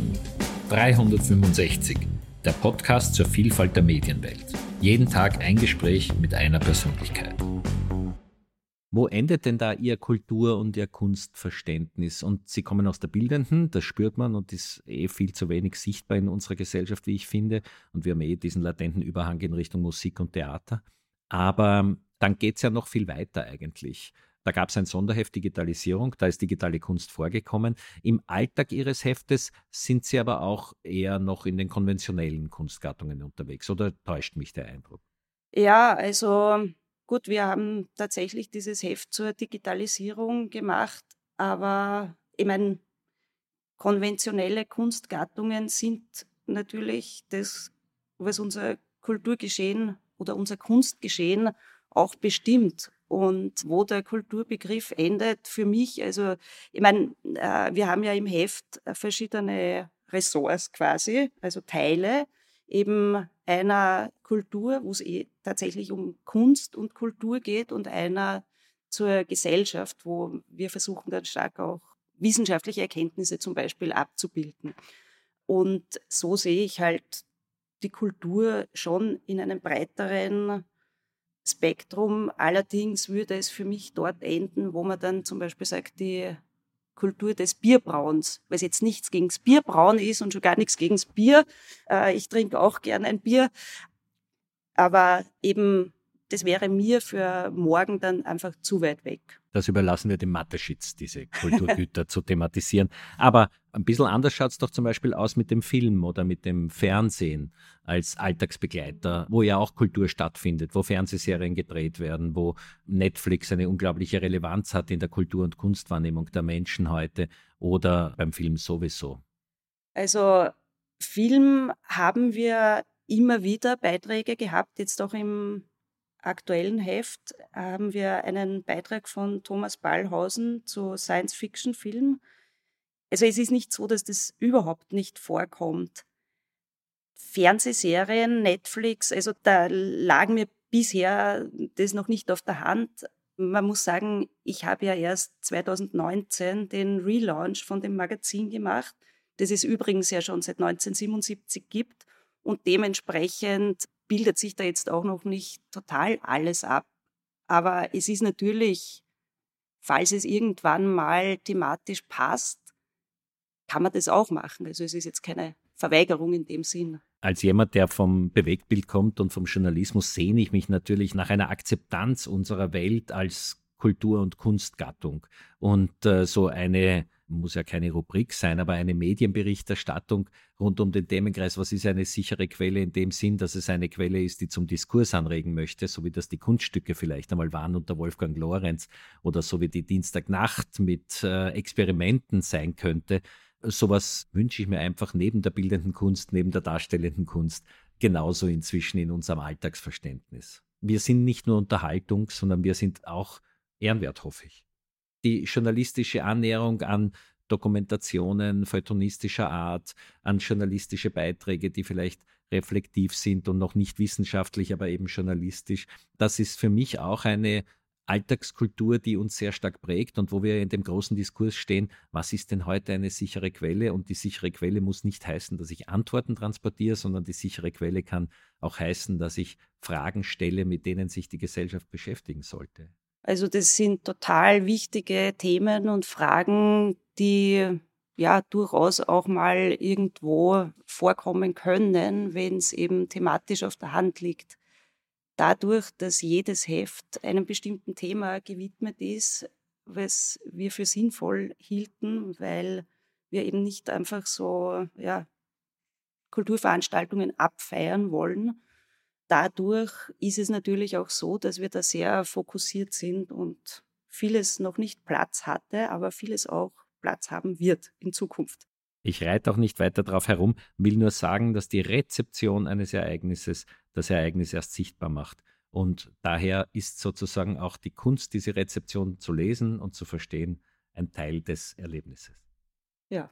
A: 365, der Podcast zur Vielfalt der Medienwelt. Jeden Tag ein Gespräch mit einer Persönlichkeit. Wo endet denn da Ihr Kultur- und Ihr Kunstverständnis? Und Sie kommen aus der Bildenden, das spürt man und ist viel zu wenig sichtbar in unserer Gesellschaft, wie ich finde. Und wir haben diesen latenten Überhang in Richtung Musik und Theater. Aber dann geht es ja noch viel weiter eigentlich. Da gab es ein Sonderheft Digitalisierung, da ist digitale Kunst vorgekommen. Im Alltag Ihres Heftes sind Sie aber auch eher noch in den konventionellen Kunstgattungen unterwegs. Oder täuscht mich der Eindruck?
C: Ja, also gut, wir haben tatsächlich dieses Heft zur Digitalisierung gemacht, aber ich meine, konventionelle Kunstgattungen sind natürlich das, was unser Kulturgeschehen oder unser Kunstgeschehen auch bestimmt. Und wo der Kulturbegriff endet für mich, also ich meine, wir haben ja im Heft verschiedene Ressorts quasi, also Teile eben einer Kultur, wo es tatsächlich um Kunst und Kultur geht und einer zur Gesellschaft, wo wir versuchen dann stark auch wissenschaftliche Erkenntnisse zum Beispiel abzubilden. Und so sehe ich halt die Kultur schon in einem breiteren Spektrum. Allerdings würde es für mich dort enden, wo man dann zum Beispiel sagt, die Kultur des Bierbrauens, weil es jetzt nichts gegen das Bierbrauen ist und schon gar nichts gegen das Bier. Ich trinke auch gern ein Bier, aber eben das wäre mir für morgen dann einfach zu weit weg.
A: Das überlassen wir dem Mathe-Schitz, diese Kulturgüter zu thematisieren. Aber ein bisschen anders schaut es doch zum Beispiel aus mit dem Film oder mit dem Fernsehen als Alltagsbegleiter, wo ja auch Kultur stattfindet, wo Fernsehserien gedreht werden, wo Netflix eine unglaubliche Relevanz hat in der Kultur- und Kunstwahrnehmung der Menschen heute oder beim Film sowieso.
C: Also Film haben wir immer wieder Beiträge gehabt, jetzt auch im aktuellen Heft haben wir einen Beitrag von Thomas Ballhausen zu Science-Fiction-Film. Also es ist nicht so, dass das überhaupt nicht vorkommt. Fernsehserien, Netflix, also da lag mir bisher das noch nicht auf der Hand. Man muss sagen, ich habe ja erst 2019 den Relaunch von dem Magazin gemacht, das es übrigens ja schon seit 1977 gibt und dementsprechend bildet sich da jetzt auch noch nicht total alles ab. Aber es ist natürlich, falls es irgendwann mal thematisch passt, kann man das auch machen. Also es ist jetzt keine Verweigerung in dem Sinn.
A: Als jemand, der vom Bewegtbild kommt und vom Journalismus, sehne ich mich natürlich nach einer Akzeptanz unserer Welt als Kultur- und Kunstgattung. Und so eine, muss ja keine Rubrik sein, aber eine Medienberichterstattung rund um den Themenkreis, was ist eine sichere Quelle in dem Sinn, dass es eine Quelle ist, die zum Diskurs anregen möchte, so wie das die Kunststücke vielleicht einmal waren unter Wolfgang Lorenz oder so wie die Dienstagnacht mit Experimenten sein könnte. Sowas wünsche ich mir einfach neben der bildenden Kunst, neben der darstellenden Kunst, genauso inzwischen in unserem Alltagsverständnis. Wir sind nicht nur Unterhaltung, sondern wir sind auch ehrenwert, hoffe ich. Die journalistische Annäherung an Dokumentationen feuilletonistischer Art, an journalistische Beiträge, die vielleicht reflektiv sind und noch nicht wissenschaftlich, aber eben journalistisch, das ist für mich auch eine Alltagskultur, die uns sehr stark prägt und wo wir in dem großen Diskurs stehen, was ist denn heute eine sichere Quelle? Und die sichere Quelle muss nicht heißen, dass ich Antworten transportiere, sondern die sichere Quelle kann auch heißen, dass ich Fragen stelle, mit denen sich die Gesellschaft beschäftigen sollte.
C: Also das sind total wichtige Themen und Fragen, die ja durchaus auch mal irgendwo vorkommen können, wenn es eben thematisch auf der Hand liegt. Dadurch, dass jedes Heft einem bestimmten Thema gewidmet ist, was wir für sinnvoll hielten, weil wir eben nicht einfach so Kulturveranstaltungen abfeiern wollen. Dadurch ist es natürlich auch so, dass wir da sehr fokussiert sind und vieles noch nicht Platz hatte, aber vieles auch Platz haben wird in Zukunft.
A: Ich reite auch nicht weiter drauf herum, will nur sagen, dass die Rezeption eines Ereignisses das Ereignis erst sichtbar macht. Und daher ist sozusagen auch die Kunst, diese Rezeption zu lesen und zu verstehen, ein Teil des Erlebnisses.
C: Ja.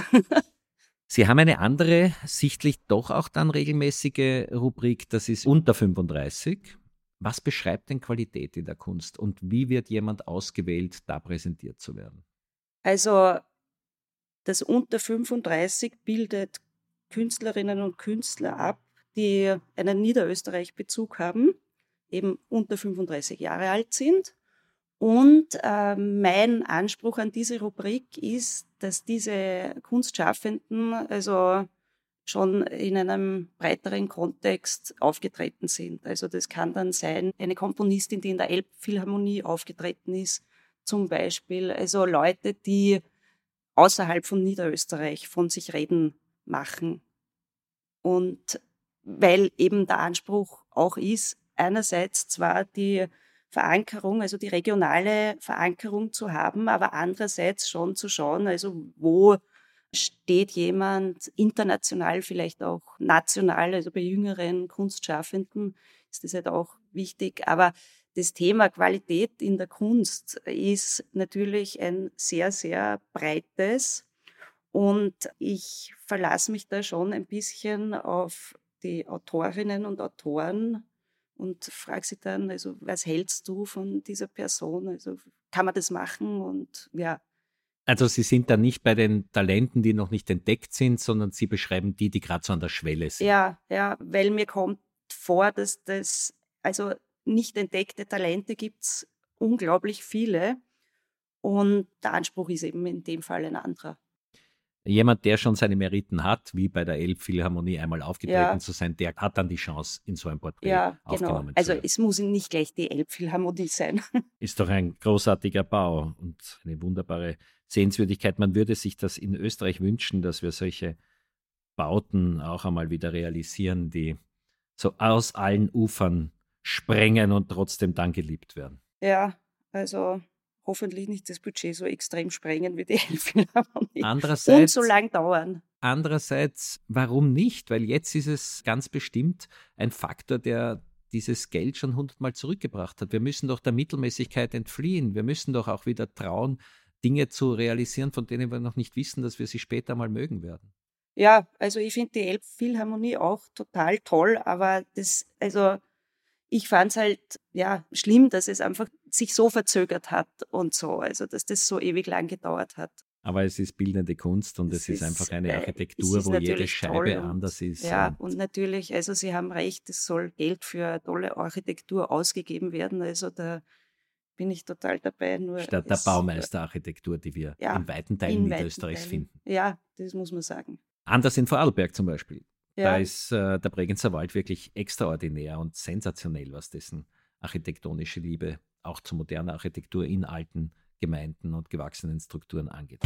A: Sie haben eine andere, sichtlich doch auch dann regelmäßige Rubrik, das ist unter 35. Was beschreibt denn Qualität in der Kunst und wie wird jemand ausgewählt, da präsentiert zu werden?
C: Also das unter 35 bildet Künstlerinnen und Künstler ab, die einen Niederösterreich-Bezug haben, eben unter 35 Jahre alt sind. Und mein Anspruch an diese Rubrik ist, dass diese Kunstschaffenden also schon in einem breiteren Kontext aufgetreten sind. Also das kann dann sein, eine Komponistin, die in der Elbphilharmonie aufgetreten ist, zum Beispiel. Also Leute, die außerhalb von Niederösterreich von sich reden machen. Und weil eben der Anspruch auch ist, einerseits zwar die Verankerung, also die regionale Verankerung zu haben, aber andererseits schon zu schauen, also wo steht jemand international, vielleicht auch national, also bei jüngeren Kunstschaffenden ist das halt auch wichtig. Aber das Thema Qualität in der Kunst ist natürlich ein sehr, sehr breites. Und ich verlasse mich da schon ein bisschen auf die Autorinnen und Autoren und frage sie dann, also was hältst du von dieser Person? Also kann man das machen? Und ja.
A: Also Sie sind da nicht bei den Talenten, die noch nicht entdeckt sind, sondern Sie beschreiben die gerade so an der Schwelle sind.
C: Ja, weil mir kommt vor, dass das, also nicht entdeckte Talente gibt es unglaublich viele und der Anspruch ist eben in dem Fall ein anderer.
A: Jemand, der schon seine Meriten hat, wie bei der Elbphilharmonie einmal aufgetreten zu sein, der hat dann die Chance, in so ein Porträt aufgenommen zu
C: Also
A: werden.
C: es muss nicht gleich die Elbphilharmonie sein.
A: Ist doch ein großartiger Bau und eine wunderbare Sehenswürdigkeit. Man würde sich das in Österreich wünschen, dass wir solche Bauten auch einmal wieder realisieren, die so aus allen Ufern sprengen und trotzdem dann geliebt werden.
C: Ja, also hoffentlich nicht das Budget so extrem sprengen wie die Elbphilharmonie. Und so lang dauern.
A: Andererseits, warum nicht? Weil jetzt ist es ganz bestimmt ein Faktor, der dieses Geld schon 100-mal zurückgebracht hat. Wir müssen doch der Mittelmäßigkeit entfliehen. Wir müssen doch auch wieder trauen, Dinge zu realisieren, von denen wir noch nicht wissen, dass wir sie später mal mögen werden.
C: Ja, also ich finde die Elbphilharmonie auch total toll, aber ich fand es halt schlimm, dass es einfach sich so verzögert hat und so, also dass das so ewig lang gedauert hat.
A: Aber es ist bildende Kunst und es ist einfach eine Architektur, wo jede Scheibe anders ist.
C: Ja, und natürlich, also Sie haben recht, es soll Geld für tolle Architektur ausgegeben werden, also da bin ich total dabei. Nur
A: statt der Baumeisterarchitektur, die wir in weiten Teilen Niederösterreichs finden.
C: Ja, das muss man sagen.
A: Anders in Vorarlberg zum Beispiel. Ja. Da ist der Bregenzerwald Wald wirklich extraordinär und sensationell, was dessen architektonische Liebe auch zu moderner Architektur in alten Gemeinden und gewachsenen Strukturen angeht.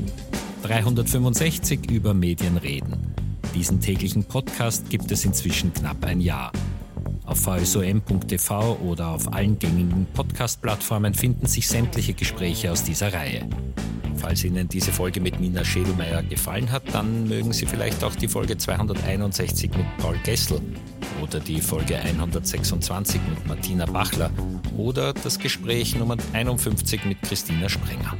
A: 365 über Medien reden. Diesen täglichen Podcast gibt es inzwischen knapp ein Jahr. Auf vsom.tv oder auf allen gängigen Podcast-Plattformen finden sich sämtliche Gespräche aus dieser Reihe. Falls Ihnen diese Folge mit Nina Schädelmeier gefallen hat, dann mögen Sie vielleicht auch die Folge 261 mit Paul Gessl oder die Folge 126 mit Martina Bachler oder das Gespräch Nummer 51 mit Christina Sprenger.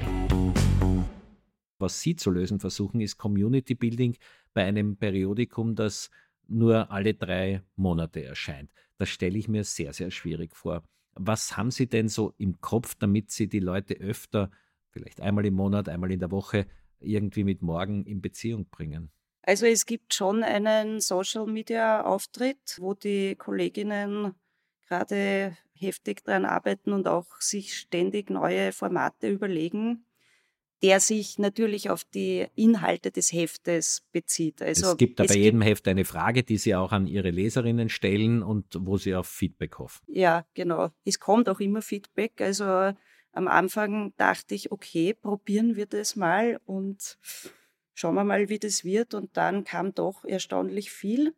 A: Was Sie zu lösen versuchen, ist Community Building bei einem Periodikum, das nur alle 3 Monate erscheint. Das stelle ich mir sehr, sehr schwierig vor. Was haben Sie denn so im Kopf, damit Sie die Leute öfter, vielleicht einmal im Monat, einmal in der Woche, irgendwie mit Morgen in Beziehung bringen?
C: Also es gibt schon einen Social-Media-Auftritt, wo die Kolleginnen gerade heftig daran arbeiten und auch sich ständig neue Formate überlegen, der sich natürlich auf die Inhalte des Heftes bezieht. Also
A: es gibt da bei jedem Heft eine Frage, die Sie auch an Ihre Leserinnen stellen und wo Sie auf Feedback hoffen.
C: Ja, genau. Es kommt auch immer Feedback. Also am Anfang dachte ich, okay, probieren wir das mal und schauen wir mal, wie das wird. Und dann kam doch erstaunlich viel.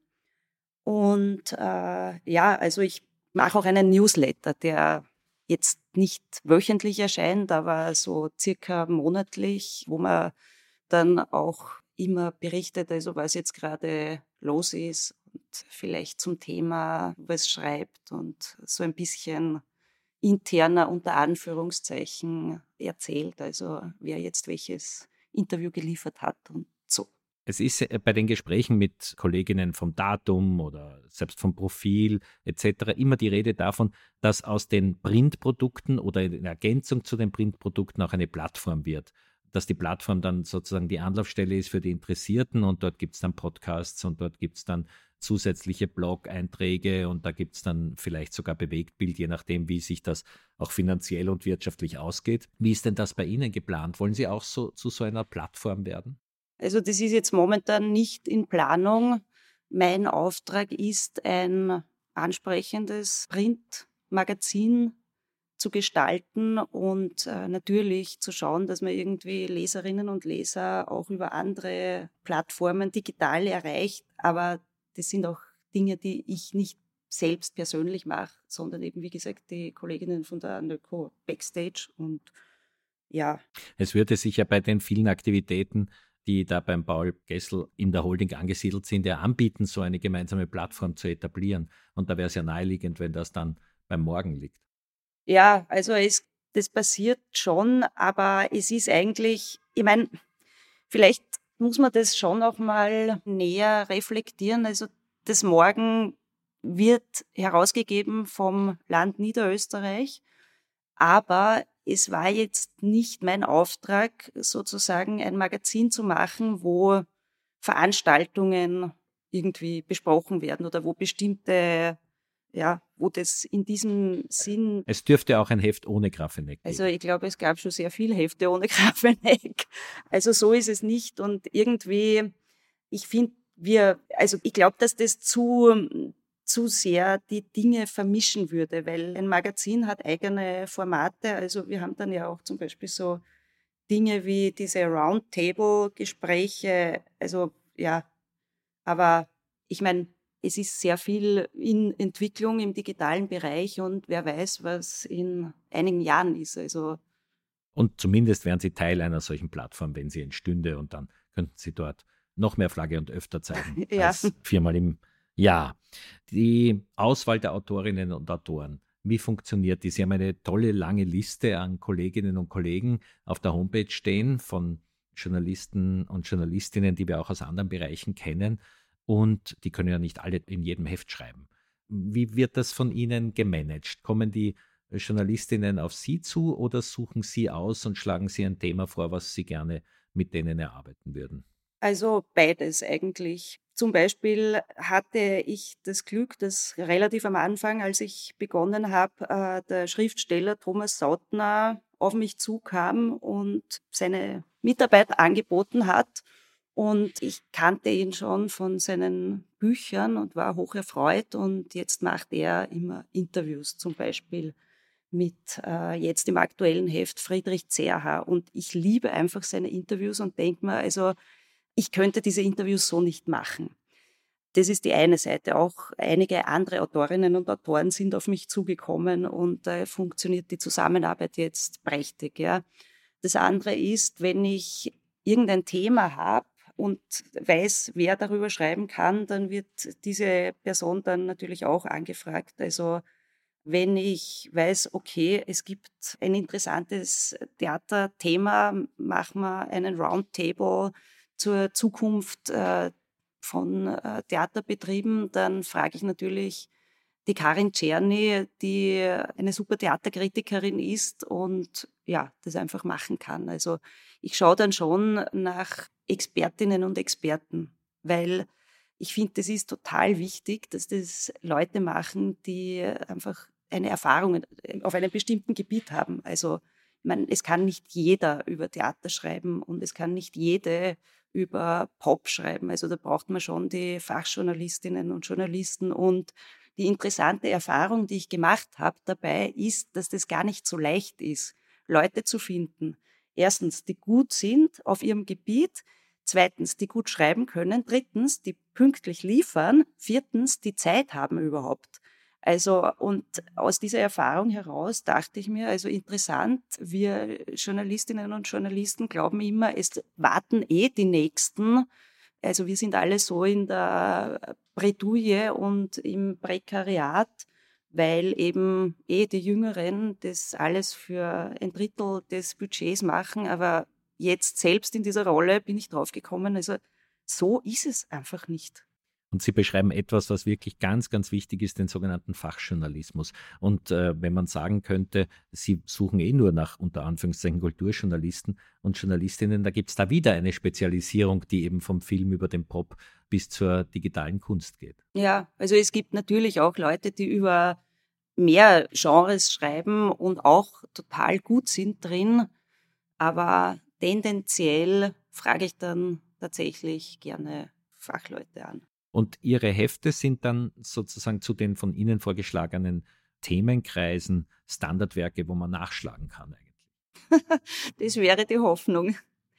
C: Und also ich mache auch einen Newsletter, der jetzt nicht wöchentlich erscheint, aber so circa monatlich, wo man dann auch immer berichtet, also was jetzt gerade los ist und vielleicht zum Thema was schreibt und so ein bisschen interner unter Anführungszeichen erzählt, also wer jetzt welches Interview geliefert hat und so.
A: Es ist bei den Gesprächen mit Kolleginnen vom Datum oder selbst vom Profil etc. immer die Rede davon, dass aus den Printprodukten oder in Ergänzung zu den Printprodukten auch eine Plattform wird. Dass die Plattform dann sozusagen die Anlaufstelle ist für die Interessierten und dort gibt es dann Podcasts und dort gibt es dann zusätzliche Blog-Einträge und da gibt es dann vielleicht sogar Bewegtbild, je nachdem, wie sich das auch finanziell und wirtschaftlich ausgeht. Wie ist denn das bei Ihnen geplant? Wollen Sie auch so zu so einer Plattform werden?
C: Also das ist jetzt momentan nicht in Planung. Mein Auftrag ist, ein ansprechendes Printmagazin zu gestalten und natürlich zu schauen, dass man irgendwie Leserinnen und Leser auch über andere Plattformen digital erreicht. Aber das sind auch Dinge, die ich nicht selbst persönlich mache, sondern eben, wie gesagt, die Kolleginnen von der Nöko Backstage und ja.
A: Es würde sich ja bei den vielen Aktivitäten, die da beim Paul Gessl in der Holding angesiedelt sind, ja anbieten, so eine gemeinsame Plattform zu etablieren. Und da wäre es ja naheliegend, wenn das dann beim Morgen liegt.
C: Ja, also das passiert schon, aber es ist eigentlich, ich meine, vielleicht muss man das schon auch mal näher reflektieren. Also das Morgen wird herausgegeben vom Land Niederösterreich, aber es war jetzt nicht mein Auftrag, sozusagen ein Magazin zu machen, wo Veranstaltungen irgendwie besprochen werden oder wo bestimmte wo das in diesem Sinn.
A: Es dürfte auch ein Heft ohne Grafeneck geben.
C: Also ich glaube, es gab schon sehr viele Hefte ohne Grafeneck. Also so ist es nicht. Und irgendwie, ich finde, ich glaube, dass das zu sehr die Dinge vermischen würde, weil ein Magazin hat eigene Formate. Also wir haben dann ja auch zum Beispiel so Dinge wie diese Roundtable-Gespräche. Also ja, aber ich meine, es ist sehr viel in Entwicklung im digitalen Bereich und wer weiß, was in einigen Jahren ist. Also
A: und zumindest wären Sie Teil einer solchen Plattform, wenn sie entstünde, und dann könnten Sie dort noch mehr Flagge und öfter zeigen als 4-mal im Jahr. Die Auswahl der Autorinnen und Autoren, wie funktioniert die? Sie haben eine tolle, lange Liste an Kolleginnen und Kollegen auf der Homepage stehen von Journalisten und Journalistinnen, die wir auch aus anderen Bereichen kennen. Und die können ja nicht alle in jedem Heft schreiben. Wie wird das von Ihnen gemanagt? Kommen die Journalistinnen auf Sie zu oder suchen Sie aus und schlagen Sie ein Thema vor, was Sie gerne mit denen erarbeiten würden?
C: Also beides eigentlich. Zum Beispiel hatte ich das Glück, dass relativ am Anfang, als ich begonnen habe, der Schriftsteller Thomas Sautner auf mich zukam und seine Mitarbeit angeboten hat. Und ich kannte ihn schon von seinen Büchern und war hoch erfreut. Und jetzt macht er immer Interviews, zum Beispiel mit jetzt im aktuellen Heft Friedrich Zerha. Und ich liebe einfach seine Interviews und denke mir, also ich könnte diese Interviews so nicht machen. Das ist die eine Seite. Auch einige andere Autorinnen und Autoren sind auf mich zugekommen und funktioniert die Zusammenarbeit jetzt prächtig. Ja. Das andere ist, wenn ich irgendein Thema habe und weiß, wer darüber schreiben kann, dann wird diese Person dann natürlich auch angefragt. Also wenn ich weiß, okay, es gibt ein interessantes Theaterthema, machen wir einen Roundtable zur Zukunft von Theaterbetrieben, dann frage ich natürlich die Karin Czerny, die eine super Theaterkritikerin ist und ja, das einfach machen kann. Also ich schaue dann schon nach Expertinnen und Experten, weil ich finde, das ist total wichtig, dass das Leute machen, die einfach eine Erfahrung auf einem bestimmten Gebiet haben. Also ich meine, es kann nicht jeder über Theater schreiben und es kann nicht jede über Pop schreiben. Also da braucht man schon die Fachjournalistinnen und Journalisten. Und die interessante Erfahrung, die ich gemacht habe dabei, ist, dass das gar nicht so leicht ist, Leute zu finden. Erstens, die gut sind auf ihrem Gebiet. Zweitens, die gut schreiben können. Drittens, die pünktlich liefern. Viertens, die Zeit haben überhaupt. Also, und aus dieser Erfahrung heraus dachte ich mir, also interessant, wir Journalistinnen und Journalisten glauben immer, es warten die Nächsten. Also wir sind alle so in der Bredouille und im Prekariat, weil eben die Jüngeren das alles für ein Drittel des Budgets machen. Aber jetzt selbst in dieser Rolle bin ich draufgekommen, also so ist es einfach nicht.
A: Und Sie beschreiben etwas, was wirklich ganz, ganz wichtig ist, den sogenannten Fachjournalismus. Und wenn man sagen könnte, Sie suchen nur nach, unter Anführungszeichen, Kulturjournalisten und Journalistinnen, da gibt es da wieder eine Spezialisierung, die eben vom Film über den Pop bis zur digitalen Kunst geht.
C: Ja, also es gibt natürlich auch Leute, die über mehr Genres schreiben und auch total gut sind drin, aber tendenziell frage ich dann tatsächlich gerne Fachleute an.
A: Und Ihre Hefte sind dann sozusagen zu den von Ihnen vorgeschlagenen Themenkreisen Standardwerke, wo man nachschlagen kann eigentlich.
C: Das wäre die Hoffnung.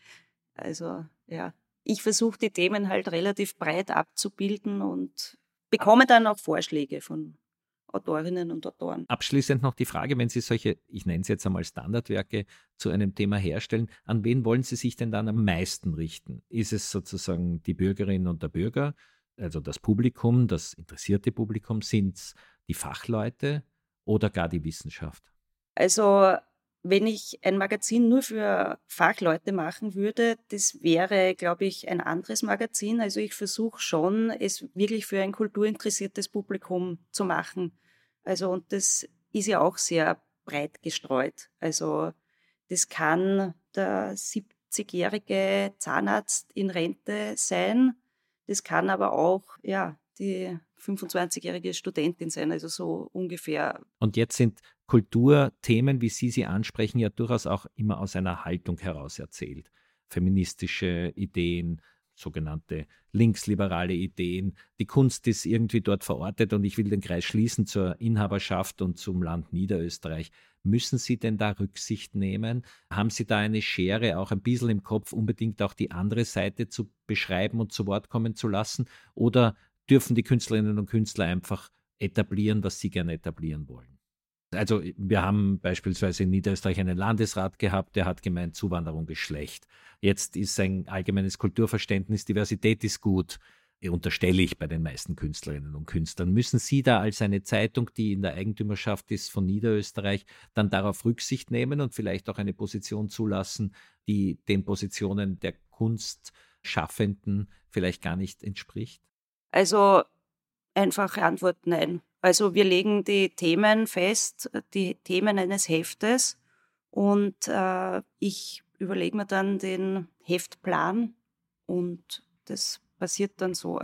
C: Also ja, ich versuche die Themen halt relativ breit abzubilden und bekomme dann auch Vorschläge von Autorinnen und Autoren.
A: Abschließend noch die Frage, wenn Sie solche, ich nenne es jetzt einmal Standardwerke, zu einem Thema herstellen, an wen wollen Sie sich denn dann am meisten richten? Ist es sozusagen die Bürgerinnen und der Bürger, also das Publikum, das interessierte Publikum, sind es die Fachleute oder gar die Wissenschaft?
C: Also wenn ich ein Magazin nur für Fachleute machen würde, das wäre, glaube ich, ein anderes Magazin. Also ich versuche schon, es wirklich für ein kulturinteressiertes Publikum zu machen. Also und das ist ja auch sehr breit gestreut. Also das kann der 70-jährige Zahnarzt in Rente sein. Das kann aber auch, ja, die 25-jährige Studentin sein, also so ungefähr.
A: Und jetzt sind Kulturthemen, wie Sie sie ansprechen, ja durchaus auch immer aus einer Haltung heraus erzählt. Feministische Ideen, sogenannte linksliberale Ideen. Die Kunst ist irgendwie dort verortet und ich will den Kreis schließen zur Inhaberschaft und zum Land Niederösterreich. Müssen Sie denn da Rücksicht nehmen? Haben Sie da eine Schere auch ein bisschen im Kopf, unbedingt auch die andere Seite zu beschreiben und zu Wort kommen zu lassen? Oder dürfen die Künstlerinnen und Künstler einfach etablieren, was sie gerne etablieren wollen? Also wir haben beispielsweise in Niederösterreich einen Landesrat gehabt, der hat gemeint, Zuwanderung ist schlecht. Jetzt ist ein allgemeines Kulturverständnis, Diversität ist gut, unterstelle ich bei den meisten Künstlerinnen und Künstlern. Müssen Sie da als eine Zeitung, die in der Eigentümerschaft ist von Niederösterreich, dann darauf Rücksicht nehmen und vielleicht auch eine Position zulassen, die den Positionen der Kunstschaffenden vielleicht gar nicht entspricht?
C: Also einfache Antwort nein. Also wir legen die Themen fest, die Themen eines Heftes und ich überlege mir dann den Heftplan und das passiert dann so.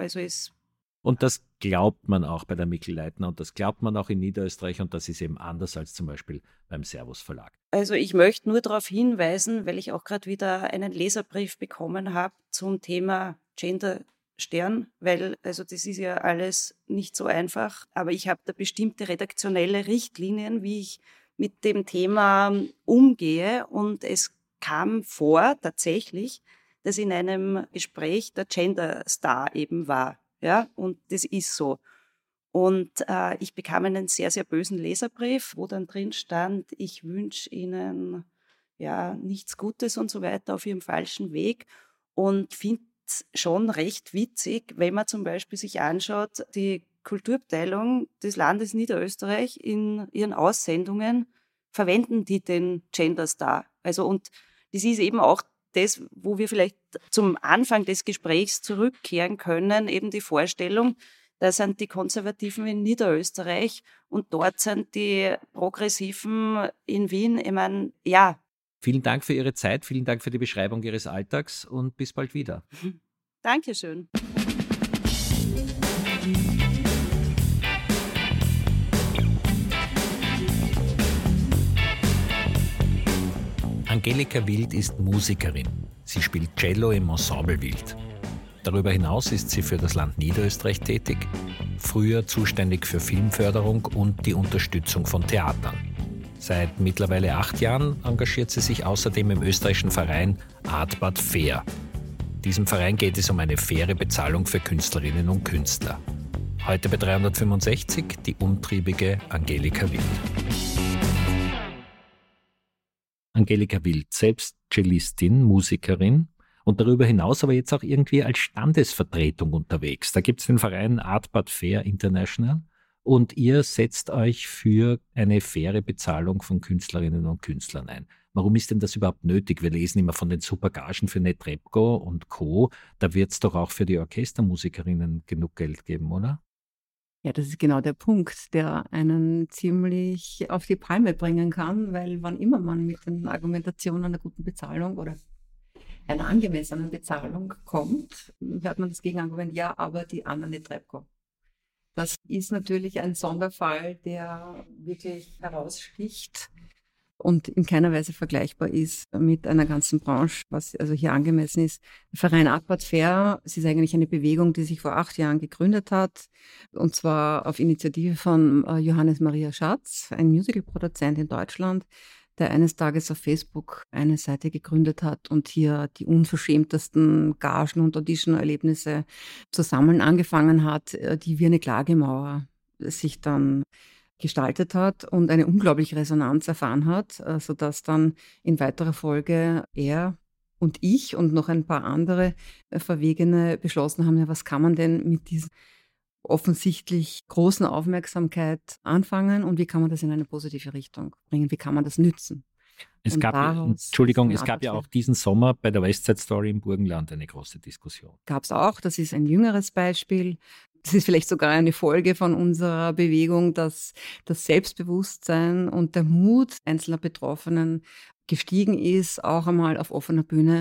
A: Und das glaubt man auch bei der Mikl-Leitner und das glaubt man auch in Niederösterreich und das ist eben anders als zum Beispiel beim Servus Verlag.
C: Also ich möchte nur darauf hinweisen, weil ich auch gerade wieder einen Leserbrief bekommen habe zum Thema Genderstern, weil also das ist ja alles nicht so einfach, aber ich habe da bestimmte redaktionelle Richtlinien, wie ich mit dem Thema umgehe und es kam vor tatsächlich, dass in einem Gespräch der Genderstar eben war. Ja, und das ist so. Und ich bekam einen sehr, sehr bösen Leserbrief, wo dann drin stand, ich wünsche Ihnen ja nichts Gutes und so weiter auf Ihrem falschen Weg und finde es schon recht witzig, wenn man zum Beispiel sich anschaut, die Kulturabteilung des Landes Niederösterreich in ihren Aussendungen verwenden die den Genderstar. Also und das ist eben auch das, wo wir vielleicht zum Anfang des Gesprächs zurückkehren können, eben die Vorstellung, da sind die Konservativen in Niederösterreich und dort sind die Progressiven in Wien. Ich meine, ja.
A: Vielen Dank für Ihre Zeit, vielen Dank für die Beschreibung Ihres Alltags und bis bald wieder.
C: Dankeschön.
A: Angelika Wild ist Musikerin. Sie spielt Cello im Ensemble Wild. Darüber hinaus ist sie für das Land Niederösterreich tätig, früher zuständig für Filmförderung und die Unterstützung von Theatern. Seit mittlerweile 8 Jahren engagiert sie sich außerdem im österreichischen Verein Artbad Fair. Diesem Verein geht es um eine faire Bezahlung für Künstlerinnen und Künstler. Heute bei 365 die umtriebige Angelika Wild. Angelika Wild, selbst Cellistin, Musikerin und darüber hinaus aber jetzt auch irgendwie als Standesvertretung unterwegs. Da gibt es den Verein Artbad Fair International und ihr setzt euch für eine faire Bezahlung von Künstlerinnen und Künstlern ein. Warum ist denn das überhaupt nötig? Wir lesen immer von den Supergagen für Netrebko und Co. Da wird es doch auch für die Orchestermusikerinnen genug Geld geben, oder?
D: Ja, das ist genau der Punkt, der einen ziemlich auf die Palme bringen kann, weil wann immer man mit den Argumentationen einer guten Bezahlung oder einer angemessenen Bezahlung kommt, hört man das Gegenargument, ja, aber die anderen Netrebko. Das ist natürlich ein Sonderfall, der wirklich heraussticht und in keiner Weise vergleichbar ist mit einer ganzen Branche, was also hier angemessen ist. Der Verein Artbad Fair, es ist eigentlich eine Bewegung, die sich vor 8 Jahren gegründet hat, und zwar auf Initiative von Johannes Maria Schatz, ein Musicalproduzent in Deutschland, der eines Tages auf Facebook eine Seite gegründet hat und hier die unverschämtesten Gagen und Audition-Erlebnisse zu sammeln angefangen hat, die wie eine Klagemauer sich dann gestaltet hat und eine unglaubliche Resonanz erfahren hat, sodass dann in weiterer Folge er und ich und noch ein paar andere Verwegene beschlossen haben, ja, was kann man denn mit dieser offensichtlich großen Aufmerksamkeit anfangen und wie kann man das in eine positive Richtung bringen, wie kann man das nützen?
A: Es gab ja auch diesen Sommer bei der West Side Story im Burgenland eine große Diskussion.
D: Gab es auch, das ist ein jüngeres Beispiel. Das ist vielleicht sogar eine Folge von unserer Bewegung, dass das Selbstbewusstsein und der Mut einzelner Betroffenen gestiegen ist, auch einmal auf offener Bühne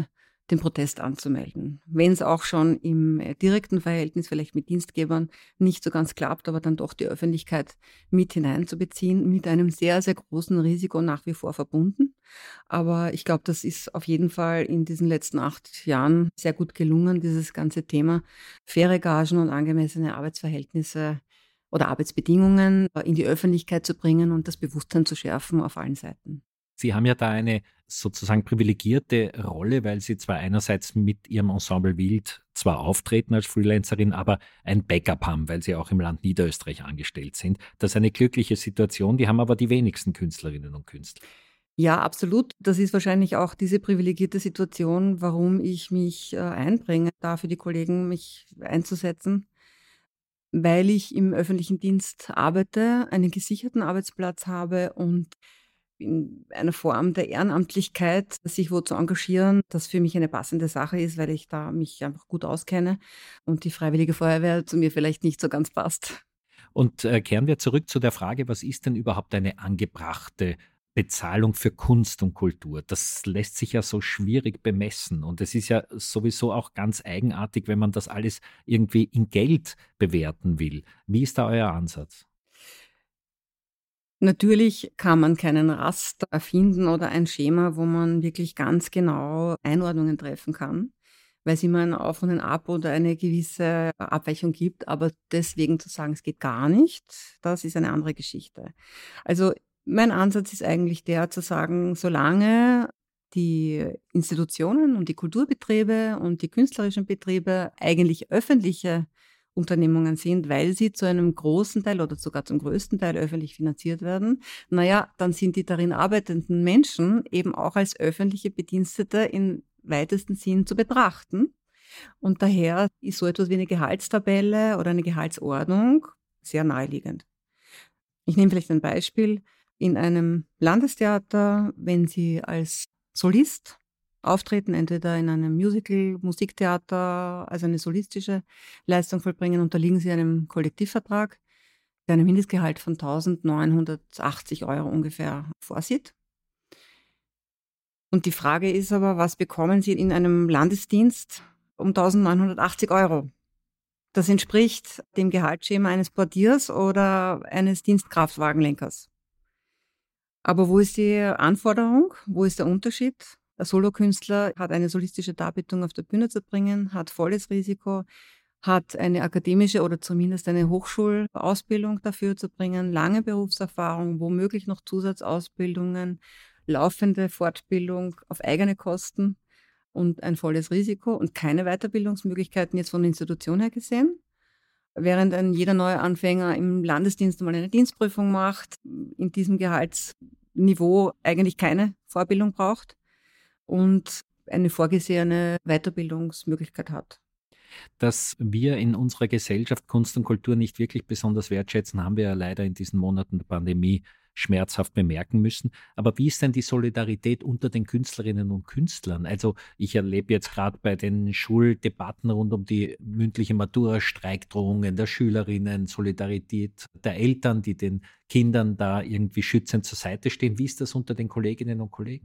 D: den Protest anzumelden. Wenn es auch schon im direkten Verhältnis vielleicht mit Dienstgebern nicht so ganz klappt, aber dann doch die Öffentlichkeit mit hineinzubeziehen, mit einem sehr, sehr großen Risiko nach wie vor verbunden. Aber ich glaube, das ist auf jeden Fall in diesen letzten 8 Jahren sehr gut gelungen, dieses ganze Thema faire Gagen und angemessene Arbeitsverhältnisse oder Arbeitsbedingungen in die Öffentlichkeit zu bringen und das Bewusstsein zu schärfen auf allen Seiten.
A: Sie haben ja da eine sozusagen privilegierte Rolle, weil Sie zwar einerseits mit Ihrem Ensemble Wild zwar auftreten als Freelancerin, aber ein Backup haben, weil Sie auch im Land Niederösterreich angestellt sind. Das ist eine glückliche Situation, die haben aber die wenigsten Künstlerinnen und Künstler.
D: Ja, absolut. Das ist wahrscheinlich auch diese privilegierte Situation, warum ich mich einbringe, da für die Kollegen mich einzusetzen, weil ich im öffentlichen Dienst arbeite, einen gesicherten Arbeitsplatz habe und in einer Form der Ehrenamtlichkeit, sich wo zu engagieren, das für mich eine passende Sache ist, weil ich da mich einfach gut auskenne und die Freiwillige Feuerwehr zu mir vielleicht nicht so ganz passt.
A: Und kehren wir zurück zu der Frage, was ist denn überhaupt eine angebrachte Bezahlung für Kunst und Kultur? Das lässt sich ja so schwierig bemessen. Und es ist ja sowieso auch ganz eigenartig, wenn man das alles irgendwie in Geld bewerten will. Wie ist da euer Ansatz?
D: Natürlich kann man keinen Raster erfinden oder ein Schema, wo man wirklich ganz genau Einordnungen treffen kann, weil es immer ein Auf und ein Ab oder eine gewisse Abweichung gibt. Aber deswegen zu sagen, es geht gar nicht, das ist eine andere Geschichte. Also mein Ansatz ist eigentlich der zu sagen, solange die Institutionen und die Kulturbetriebe und die künstlerischen Betriebe eigentlich öffentliche Unternehmungen sind, weil sie zu einem großen Teil oder sogar zum größten Teil öffentlich finanziert werden, dann sind die darin arbeitenden Menschen eben auch als öffentliche Bedienstete im weitesten Sinn zu betrachten. Und daher ist so etwas wie eine Gehaltstabelle oder eine Gehaltsordnung sehr naheliegend. Ich nehme vielleicht ein Beispiel. In einem Landestheater, wenn Sie als Solist auftreten, entweder in einem Musical, Musiktheater, also eine solistische Leistung vollbringen, unterliegen Sie einem Kollektivvertrag, der einem Mindestgehalt von 1.980 € ungefähr vorsieht. Und die Frage ist aber, was bekommen Sie in einem Landesdienst um 1.980 €? Das entspricht dem Gehaltsschema eines Portiers oder eines Dienstkraftwagenlenkers. Aber wo ist die Anforderung? Wo ist der Unterschied? Der Solokünstler hat eine solistische Darbietung auf der Bühne zu bringen, hat volles Risiko, hat eine akademische oder zumindest eine Hochschulausbildung dafür zu bringen, lange Berufserfahrung, womöglich noch Zusatzausbildungen, laufende Fortbildung auf eigene Kosten und ein volles Risiko und keine Weiterbildungsmöglichkeiten jetzt von der Institution her gesehen. Während jeder neue Anfänger im Landesdienst mal eine Dienstprüfung macht, in diesem Gehaltsniveau eigentlich keine Vorbildung braucht und eine vorgesehene Weiterbildungsmöglichkeit hat.
A: Dass wir in unserer Gesellschaft Kunst und Kultur nicht wirklich besonders wertschätzen, haben wir ja leider in diesen Monaten der Pandemie schmerzhaft bemerken müssen. Aber wie ist denn die Solidarität unter den Künstlerinnen und Künstlern? Also ich erlebe jetzt gerade bei den Schuldebatten rund um die mündliche Matura Streikdrohungen der Schülerinnen, Solidarität der Eltern, die den Kindern da irgendwie schützend zur Seite stehen. Wie ist das unter den Kolleginnen und Kollegen?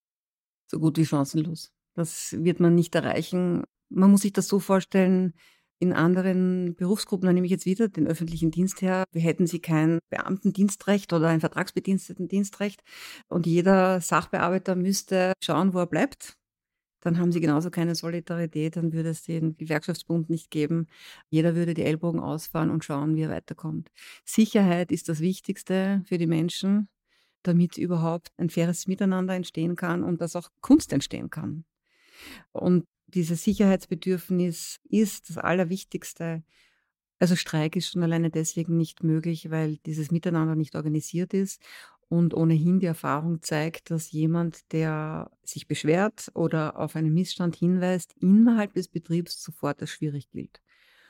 D: So gut wie chancenlos. Das wird man nicht erreichen. Man muss sich das so vorstellen, in anderen Berufsgruppen, da nehme ich jetzt wieder den öffentlichen Dienst her, hätten sie kein Beamtendienstrecht oder ein Vertragsbedienstetendienstrecht und jeder Sachbearbeiter müsste schauen, wo er bleibt. Dann haben sie genauso keine Solidarität, dann würde es den Gewerkschaftsbund nicht geben. Jeder würde die Ellbogen ausfahren und schauen, wie er weiterkommt. Sicherheit ist das Wichtigste für die Menschen, damit überhaupt ein faires Miteinander entstehen kann und dass auch Kunst entstehen kann. Und dieses Sicherheitsbedürfnis ist das Allerwichtigste. Also Streik ist schon alleine deswegen nicht möglich, weil dieses Miteinander nicht organisiert ist und ohnehin die Erfahrung zeigt, dass jemand, der sich beschwert oder auf einen Missstand hinweist, innerhalb des Betriebs sofort als schwierig gilt.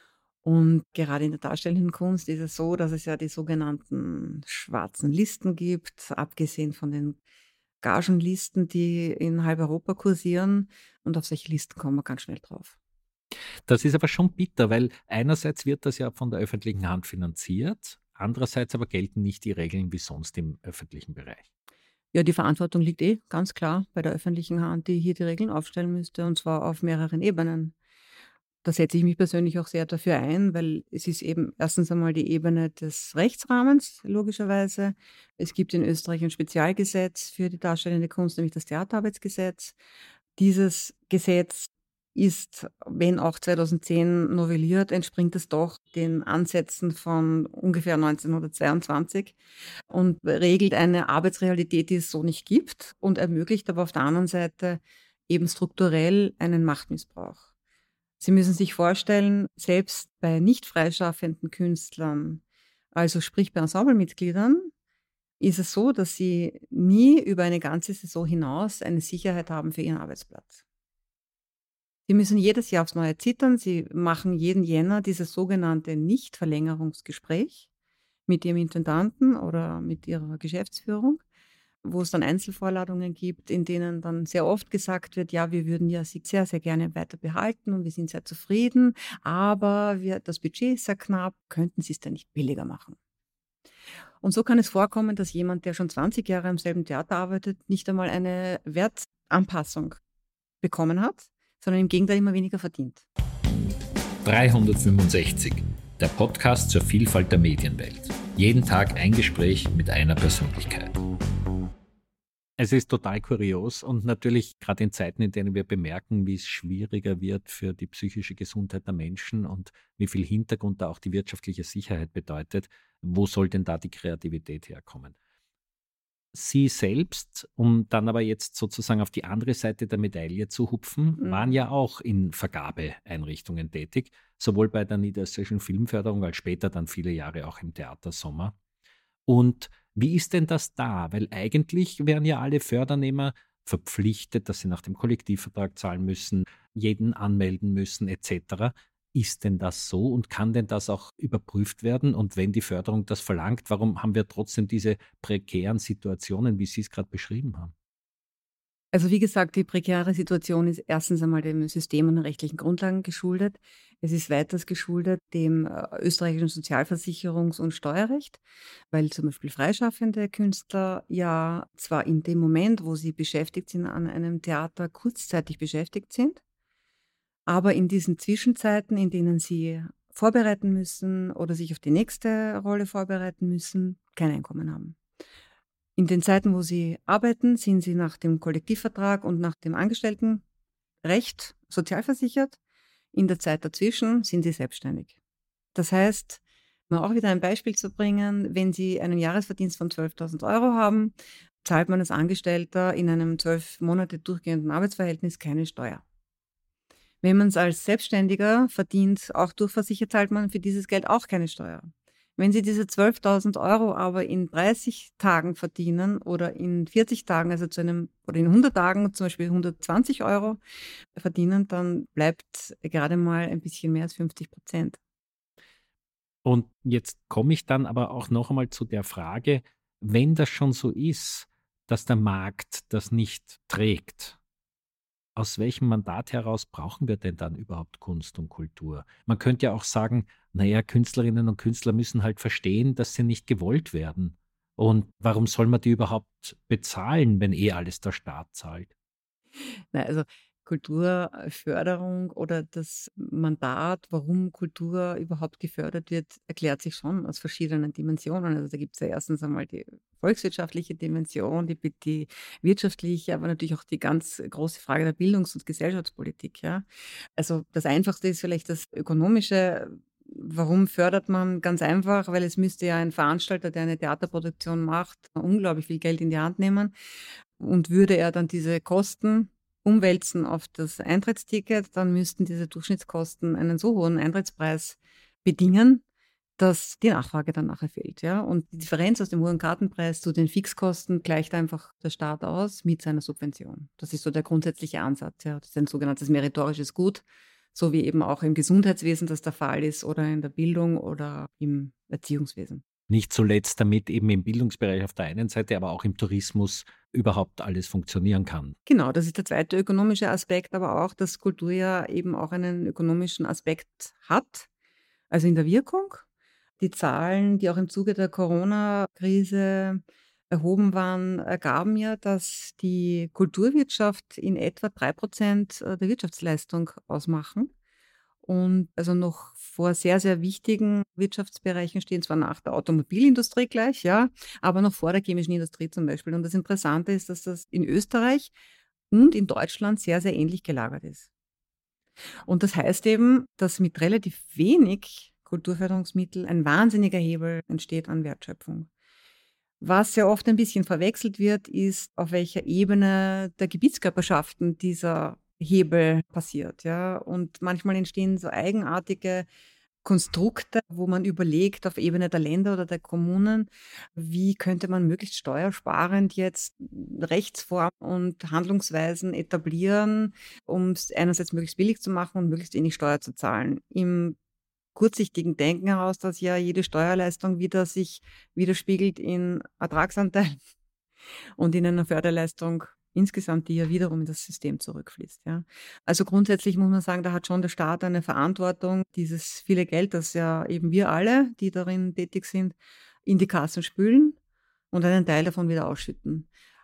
D: Und gerade in der darstellenden Kunst ist es so, dass es ja die sogenannten schwarzen Listen gibt, abgesehen von den Gagenlisten, die in halb Europa kursieren. Und auf solche Listen kommen wir ganz schnell drauf.
A: Das ist aber schon bitter, weil einerseits wird das ja von der öffentlichen Hand finanziert, andererseits aber gelten nicht die Regeln wie sonst im öffentlichen Bereich.
D: Ja, die Verantwortung liegt ganz klar bei der öffentlichen Hand, die hier die Regeln aufstellen müsste, und zwar auf mehreren Ebenen. Da setze ich mich persönlich auch sehr dafür ein, weil es ist eben erstens einmal die Ebene des Rechtsrahmens, logischerweise. Es gibt in Österreich ein Spezialgesetz für die darstellende Kunst, nämlich das Theaterarbeitsgesetz. Dieses Gesetz ist, wenn auch 2010 novelliert, entspringt es doch den Ansätzen von ungefähr 1922 und regelt eine Arbeitsrealität, die es so nicht gibt, und ermöglicht aber auf der anderen Seite eben strukturell einen Machtmissbrauch. Sie müssen sich vorstellen, selbst bei nicht freischaffenden Künstlern, also sprich bei Ensemblemitgliedern, ist es so, dass sie nie über eine ganze Saison hinaus eine Sicherheit haben für ihren Arbeitsplatz. Sie müssen jedes Jahr aufs Neue zittern. Sie machen jeden Jänner dieses sogenannte Nichtverlängerungsgespräch mit ihrem Intendanten oder mit ihrer Geschäftsführung, wo es dann Einzelvorladungen gibt, in denen dann sehr oft gesagt wird, ja, wir würden ja Sie sehr, sehr gerne weiter behalten und wir sind sehr zufrieden, aber das Budget ist sehr knapp, könnten Sie es denn nicht billiger machen? Und so kann es vorkommen, dass jemand, der schon 20 Jahre am selben Theater arbeitet, nicht einmal eine Wertanpassung bekommen hat, sondern im Gegenteil immer weniger verdient.
A: 365, der Podcast zur Vielfalt der Medienwelt. Jeden Tag ein Gespräch mit einer Persönlichkeit. Es ist total kurios und natürlich gerade in Zeiten, in denen wir bemerken, wie es schwieriger wird für die psychische Gesundheit der Menschen und wie viel Hintergrund da auch die wirtschaftliche Sicherheit bedeutet, wo soll denn da die Kreativität herkommen? Sie selbst, um dann aber jetzt sozusagen auf die andere Seite der Medaille zu hupfen, waren ja auch in Vergabeeinrichtungen tätig, sowohl bei der Niederösterreichischen Filmförderung als später dann viele Jahre auch im Theatersommer. Und wie ist denn das da? Weil eigentlich wären ja alle Fördernehmer verpflichtet, dass sie nach dem Kollektivvertrag zahlen müssen, jeden anmelden müssen etc. Ist denn das so und kann denn das auch überprüft werden? Und wenn die Förderung das verlangt, warum haben wir trotzdem diese prekären Situationen, wie Sie es gerade beschrieben haben?
D: Also wie gesagt, die prekäre Situation ist erstens einmal dem System und den rechtlichen Grundlagen geschuldet. Es ist weiters geschuldet dem österreichischen Sozialversicherungs- und Steuerrecht, weil zum Beispiel freischaffende Künstler ja zwar in dem Moment, wo sie beschäftigt sind an einem Theater, kurzzeitig beschäftigt sind, aber in diesen Zwischenzeiten, in denen sie vorbereiten müssen oder sich auf die nächste Rolle vorbereiten müssen, kein Einkommen haben. In den Zeiten, wo sie arbeiten, sind sie nach dem Kollektivvertrag und nach dem Angestelltenrecht sozialversichert. In der Zeit dazwischen sind sie selbstständig. Das heißt, um auch wieder ein Beispiel zu bringen, wenn Sie einen Jahresverdienst von 12.000 Euro haben, zahlt man als Angestellter in einem 12 Monate durchgehenden Arbeitsverhältnis keine Steuer. Wenn man es als Selbstständiger verdient, auch durchversichert, zahlt man für dieses Geld auch keine Steuer. Wenn Sie diese 12.000 Euro aber in 30 Tagen verdienen oder in 40 Tagen, also oder in 100 Tagen zum Beispiel 120 Euro verdienen, dann bleibt gerade mal ein bisschen mehr als 50%.
A: Und jetzt komme ich dann aber auch noch einmal zu der Frage, wenn das schon so ist, dass der Markt das nicht trägt, aus welchem Mandat heraus brauchen wir denn dann überhaupt Kunst und Kultur? Man könnte ja auch sagen, naja, Künstlerinnen und Künstler müssen halt verstehen, dass sie nicht gewollt werden. Und warum soll man die überhaupt bezahlen, wenn alles der Staat zahlt?
D: Na, also Kulturförderung oder das Mandat, warum Kultur überhaupt gefördert wird, erklärt sich schon aus verschiedenen Dimensionen. Also da gibt es ja erstens einmal die volkswirtschaftliche Dimension, die wirtschaftliche, aber natürlich auch die ganz große Frage der Bildungs- und Gesellschaftspolitik. Ja? Also das Einfachste ist vielleicht das Ökonomische. Warum fördert man? Ganz einfach, weil es müsste ja ein Veranstalter, der eine Theaterproduktion macht, unglaublich viel Geld in die Hand nehmen. Und würde er dann diese Kosten umwälzen auf das Eintrittsticket, dann müssten diese Durchschnittskosten einen so hohen Eintrittspreis bedingen, dass die Nachfrage dann nachher fehlt. Ja? Und die Differenz aus dem hohen Kartenpreis zu den Fixkosten gleicht einfach der Staat aus mit seiner Subvention. Das ist so der grundsätzliche Ansatz. Ja? Das ist ein sogenanntes meritorisches Gut, so wie eben auch im Gesundheitswesen das der Fall ist oder in der Bildung oder im Erziehungswesen.
A: Nicht zuletzt, damit eben im Bildungsbereich auf der einen Seite, aber auch im Tourismus überhaupt alles funktionieren kann.
D: Genau, das ist der zweite ökonomische Aspekt, aber auch, dass Kultur ja eben auch einen ökonomischen Aspekt hat, also in der Wirkung. Die Zahlen, die auch im Zuge der Corona-Krise erhoben waren, ergaben ja, dass die Kulturwirtschaft in etwa 3% der Wirtschaftsleistung ausmachen. Und also noch vor sehr, sehr wichtigen Wirtschaftsbereichen stehen, zwar nach der Automobilindustrie gleich, ja, aber noch vor der chemischen Industrie zum Beispiel. Und das Interessante ist, dass das in Österreich und in Deutschland sehr, sehr ähnlich gelagert ist. Und das heißt eben, dass mit relativ wenig Kulturförderungsmittel ein wahnsinniger Hebel entsteht an Wertschöpfung. Was ja oft ein bisschen verwechselt wird, ist, auf welcher Ebene der Gebietskörperschaften dieser Hebel passiert. Ja? Und manchmal entstehen so eigenartige Konstrukte, wo man überlegt, auf Ebene der Länder oder der Kommunen, wie könnte man möglichst steuersparend jetzt Rechtsformen und Handlungsweisen etablieren, um es einerseits möglichst billig zu machen und möglichst wenig Steuer zu zahlen. Im kurzsichtigen Denken heraus, dass ja jede Steuerleistung wieder sich widerspiegelt in Ertragsanteil und in einer Förderleistung insgesamt, die ja wiederum in das System zurückfließt. Ja. Also grundsätzlich muss man sagen, da hat schon der Staat eine Verantwortung, dieses viele Geld, das ja eben wir alle, die darin tätig sind, in die Kassen spülen und einen Teil davon wieder ausschütten.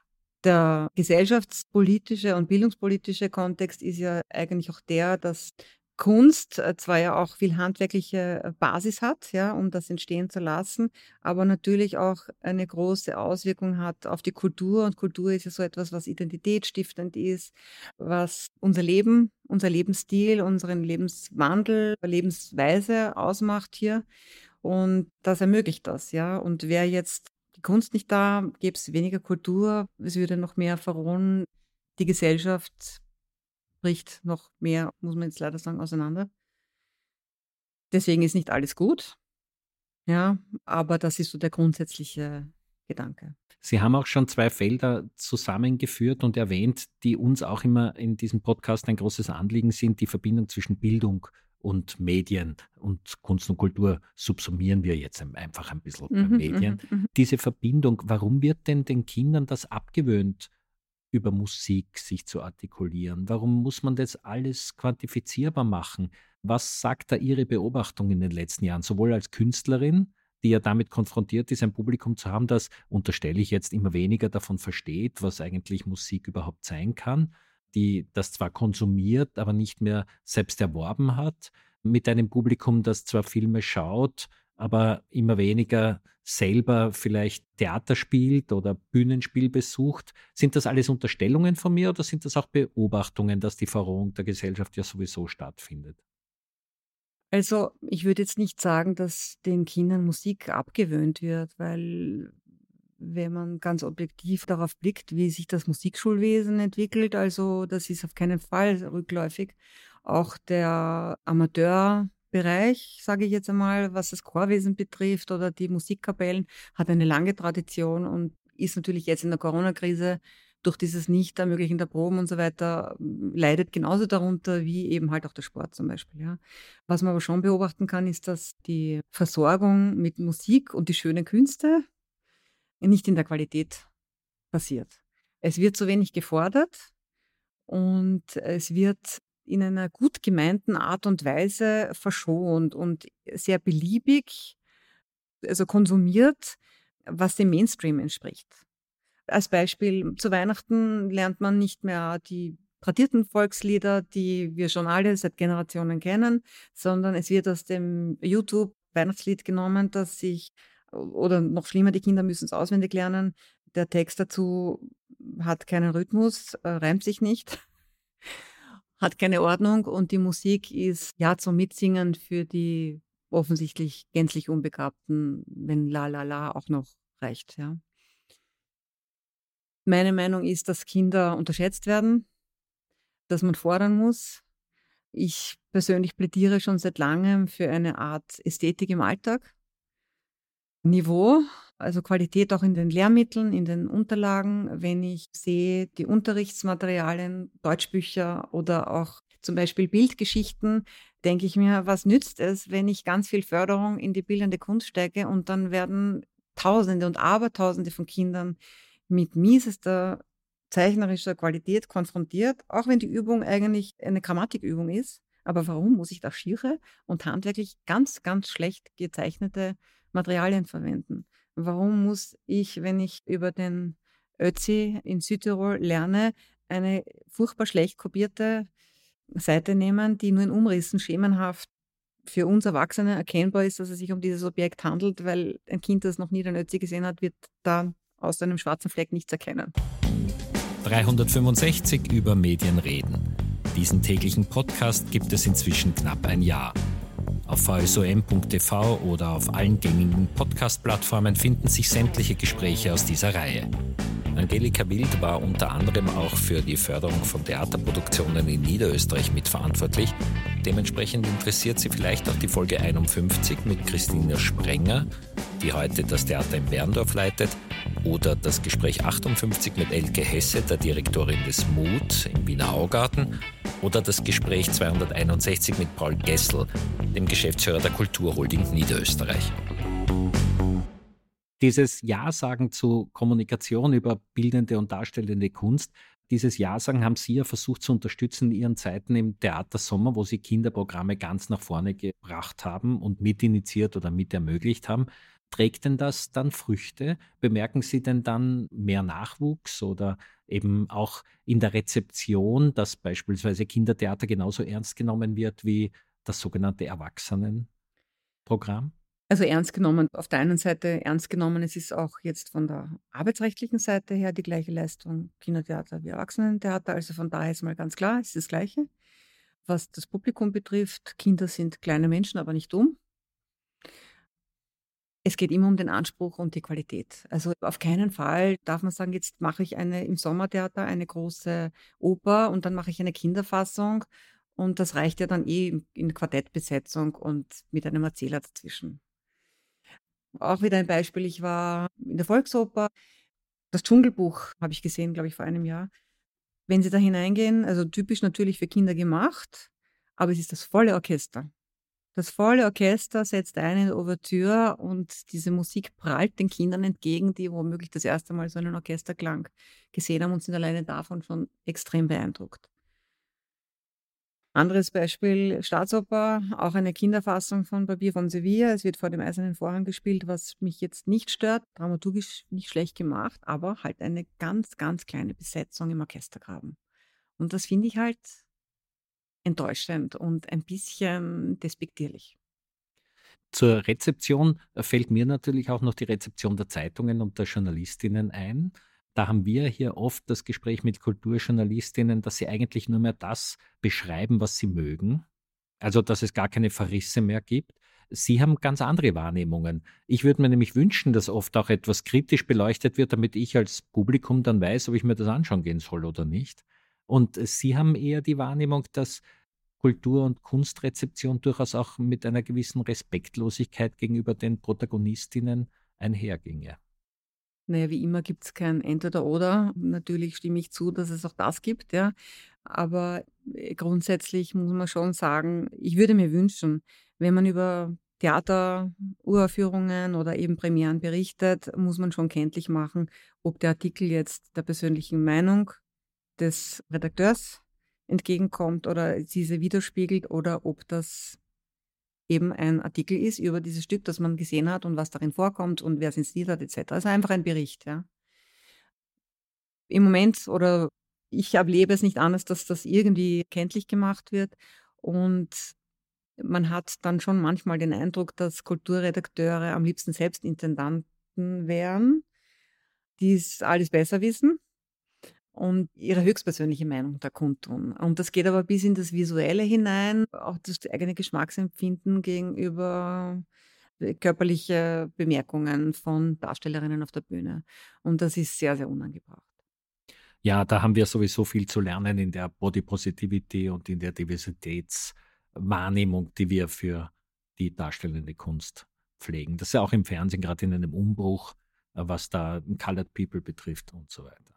D: Der gesellschaftspolitische und bildungspolitische Kontext ist ja eigentlich auch der, dass Kunst zwar ja auch viel handwerkliche Basis hat, ja, um das entstehen zu lassen, aber natürlich auch eine große Auswirkung hat auf die Kultur. Und Kultur ist ja so etwas, was identitätsstiftend ist, was unser Leben, unser Lebensstil, unseren Lebenswandel, Lebensweise ausmacht hier. Und das ermöglicht das, ja. Und wäre jetzt die Kunst nicht da, gäbe es weniger Kultur, es würde noch mehr verrohen, die Gesellschaft bricht noch mehr, muss man jetzt leider sagen, auseinander. Deswegen ist nicht alles gut, ja, aber das ist so der grundsätzliche Gedanke.
A: Sie haben auch schon 2 Felder zusammengeführt und erwähnt, die uns auch immer in diesem Podcast ein großes Anliegen sind, die Verbindung zwischen Bildung und Medien und Kunst und Kultur subsumieren wir jetzt einfach ein bisschen bei Medien. Diese Verbindung, warum wird denn den Kindern das abgewöhnt, über Musik sich zu artikulieren? Warum muss man das alles quantifizierbar machen? Was sagt da Ihre Beobachtung in den letzten Jahren, sowohl als Künstlerin, die ja damit konfrontiert ist, ein Publikum zu haben, das, unterstelle ich jetzt, immer weniger davon versteht, was eigentlich Musik überhaupt sein kann, die das zwar konsumiert, aber nicht mehr selbst erworben hat, mit einem Publikum, das zwar Filme schaut, aber immer weniger selber vielleicht Theater spielt oder Bühnenspiel besucht. Sind das alles Unterstellungen von mir oder sind das auch Beobachtungen, dass die Verrohung der Gesellschaft ja sowieso stattfindet?
D: Also ich würde jetzt nicht sagen, dass den Kindern Musik abgewöhnt wird, weil wenn man ganz objektiv darauf blickt, wie sich das Musikschulwesen entwickelt, also das ist auf keinen Fall rückläufig. Auch der Amateurbereich, sage ich jetzt einmal, was das Chorwesen betrifft oder die Musikkapellen, hat eine lange Tradition und ist natürlich jetzt in der Corona-Krise durch dieses Nicht-Ermöglichen der Proben und so weiter, leidet genauso darunter wie eben halt auch der Sport zum Beispiel. Ja. Was man aber schon beobachten kann, ist, dass die Versorgung mit Musik und die schönen Künste nicht in der Qualität passiert. Es wird zu wenig gefordert und es wird in einer gut gemeinten Art und Weise verschont und sehr beliebig, also konsumiert, was dem Mainstream entspricht. Als Beispiel, zu Weihnachten lernt man nicht mehr die tradierten Volkslieder, die wir schon alle seit Generationen kennen, sondern es wird aus dem YouTube-Weihnachtslied genommen, das sich, oder noch schlimmer, die Kinder müssen es auswendig lernen. Der Text dazu hat keinen Rhythmus, reimt sich nicht, hat keine Ordnung und die Musik ist ja zum Mitsingen für die offensichtlich gänzlich Unbegabten, wenn La La La auch noch reicht, ja. Meine Meinung ist, dass Kinder unterschätzt werden, dass man fordern muss. Ich persönlich plädiere schon seit langem für eine Art Ästhetik im Alltag. Niveau, also Qualität auch in den Lehrmitteln, in den Unterlagen. Wenn ich sehe, die Unterrichtsmaterialien, Deutschbücher oder auch zum Beispiel Bildgeschichten, denke ich mir, was nützt es, wenn ich ganz viel Förderung in die bildende Kunst stecke und dann werden Tausende und Abertausende von Kindern mit miesester zeichnerischer Qualität konfrontiert, auch wenn die Übung eigentlich eine Grammatikübung ist. Aber warum muss ich da schiere und handwerklich ganz, ganz schlecht gezeichnete Materialien verwenden? Warum muss ich, wenn ich über den Ötzi in Südtirol lerne, eine furchtbar schlecht kopierte Seite nehmen, die nur in Umrissen schemenhaft für uns Erwachsene erkennbar ist, dass es sich um dieses Objekt handelt, weil ein Kind, das noch nie den Ötzi gesehen hat, wird da aus einem schwarzen Fleck nichts erkennen.
A: 365 über Medien reden. Diesen täglichen Podcast gibt es inzwischen knapp ein Jahr. Auf vsom.tv oder auf allen gängigen Podcast-Plattformen finden sich sämtliche Gespräche aus dieser Reihe. Angelika Wild war unter anderem auch für die Förderung von Theaterproduktionen in Niederösterreich mitverantwortlich. Dementsprechend interessiert sie vielleicht auch die Folge 51 mit Christina Sprenger, die heute das Theater in Berndorf leitet, oder das Gespräch 58 mit Elke Hesse, der Direktorin des MUT im Wiener Augarten, oder das Gespräch 261 mit Paul Gessel, dem Geschäftsführer der Kulturholding Niederösterreich. Dieses Ja-Sagen zu Kommunikation über bildende und darstellende Kunst, dieses Ja-Sagen haben Sie ja versucht zu unterstützen in Ihren Zeiten im Theatersommer, wo Sie Kinderprogramme ganz nach vorne gebracht haben und mitinitiiert oder mit ermöglicht haben. Trägt denn das dann Früchte? Bemerken Sie denn dann mehr Nachwuchs oder eben auch in der Rezeption, dass beispielsweise Kindertheater genauso ernst genommen wird wie das sogenannte Erwachsenenprogramm?
D: Also ernst genommen, auf der einen Seite ernst genommen, es ist auch jetzt von der arbeitsrechtlichen Seite her die gleiche Leistung Kindertheater wie Erwachsenentheater, also von daher ist mal ganz klar, es ist das Gleiche. Was das Publikum betrifft, Kinder sind kleine Menschen, aber nicht dumm. Es geht immer um den Anspruch und die Qualität. Also auf keinen Fall darf man sagen, jetzt mache ich im Sommertheater eine große Oper und dann mache ich eine Kinderfassung und das reicht ja dann in Quartettbesetzung und mit einem Erzähler dazwischen. Auch wieder ein Beispiel, ich war in der Volksoper, das Dschungelbuch habe ich gesehen, glaube ich, vor einem Jahr. Wenn Sie da hineingehen, also typisch natürlich für Kinder gemacht, aber es ist das volle Orchester. Das volle Orchester setzt ein in der Ouvertüre und diese Musik prallt den Kindern entgegen, die womöglich das erste Mal so einen Orchesterklang gesehen haben und sind alleine davon schon extrem beeindruckt. Anderes Beispiel, Staatsoper, auch eine Kinderfassung von Barbier von Sevilla. Es wird vor dem Eisernen Vorhang gespielt, was mich jetzt nicht stört, dramaturgisch nicht schlecht gemacht, aber halt eine ganz, ganz kleine Besetzung im Orchestergraben. Und das finde ich halt enttäuschend und ein bisschen despektierlich.
A: Zur Rezeption fällt mir natürlich auch noch die Rezeption der Zeitungen und der Journalistinnen ein. Da haben wir hier oft das Gespräch mit Kulturjournalistinnen, dass sie eigentlich nur mehr das beschreiben, was sie mögen. Also, dass es gar keine Verrisse mehr gibt. Sie haben ganz andere Wahrnehmungen. Ich würde mir nämlich wünschen, dass oft auch etwas kritisch beleuchtet wird, damit ich als Publikum dann weiß, ob ich mir das anschauen gehen soll oder nicht. Und Sie haben eher die Wahrnehmung, dass Kultur- und Kunstrezeption durchaus auch mit einer gewissen Respektlosigkeit gegenüber den Protagonistinnen einherginge.
D: Naja, wie immer gibt es kein Entweder-Oder. Natürlich stimme ich zu, dass es auch das gibt, ja. Aber grundsätzlich muss man schon sagen, ich würde mir wünschen, wenn man über Theater-Uraufführungen oder eben Premieren berichtet, muss man schon kenntlich machen, ob der Artikel jetzt der persönlichen Meinung des Redakteurs entgegenkommt oder diese widerspiegelt oder ob das eben ein Artikel ist über dieses Stück, das man gesehen hat und was darin vorkommt und wer es inszeniert hat etc. Also einfach ein Bericht, ja. Im Moment oder ich erlebe es nicht anders, dass das irgendwie kenntlich gemacht wird und man hat dann schon manchmal den Eindruck, dass Kulturredakteure am liebsten selbst Intendanten wären, die es alles besser wissen und ihre höchstpersönliche Meinung da kundtun. Und das geht aber bis in das Visuelle hinein, auch das eigene Geschmacksempfinden gegenüber körperliche Bemerkungen von Darstellerinnen auf der Bühne. Und das ist sehr, sehr unangebracht.
A: Ja, da haben wir sowieso viel zu lernen in der Body Positivity und in der Diversitätswahrnehmung, die wir für die darstellende Kunst pflegen. Das ist ja auch im Fernsehen gerade in einem Umbruch, was da Colored People betrifft und so weiter.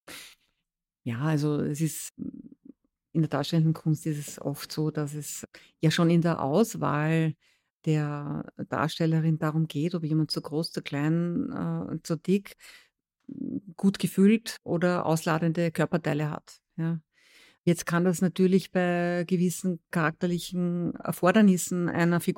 D: Ja, also es ist in der darstellenden Kunst ist es oft so, dass es ja schon in der Auswahl der Darstellerin darum geht, ob jemand zu groß, zu klein, zu dick, gut gefüllt oder ausladende Körperteile hat. Ja. Jetzt kann das natürlich bei gewissen charakterlichen Erfordernissen einer Figur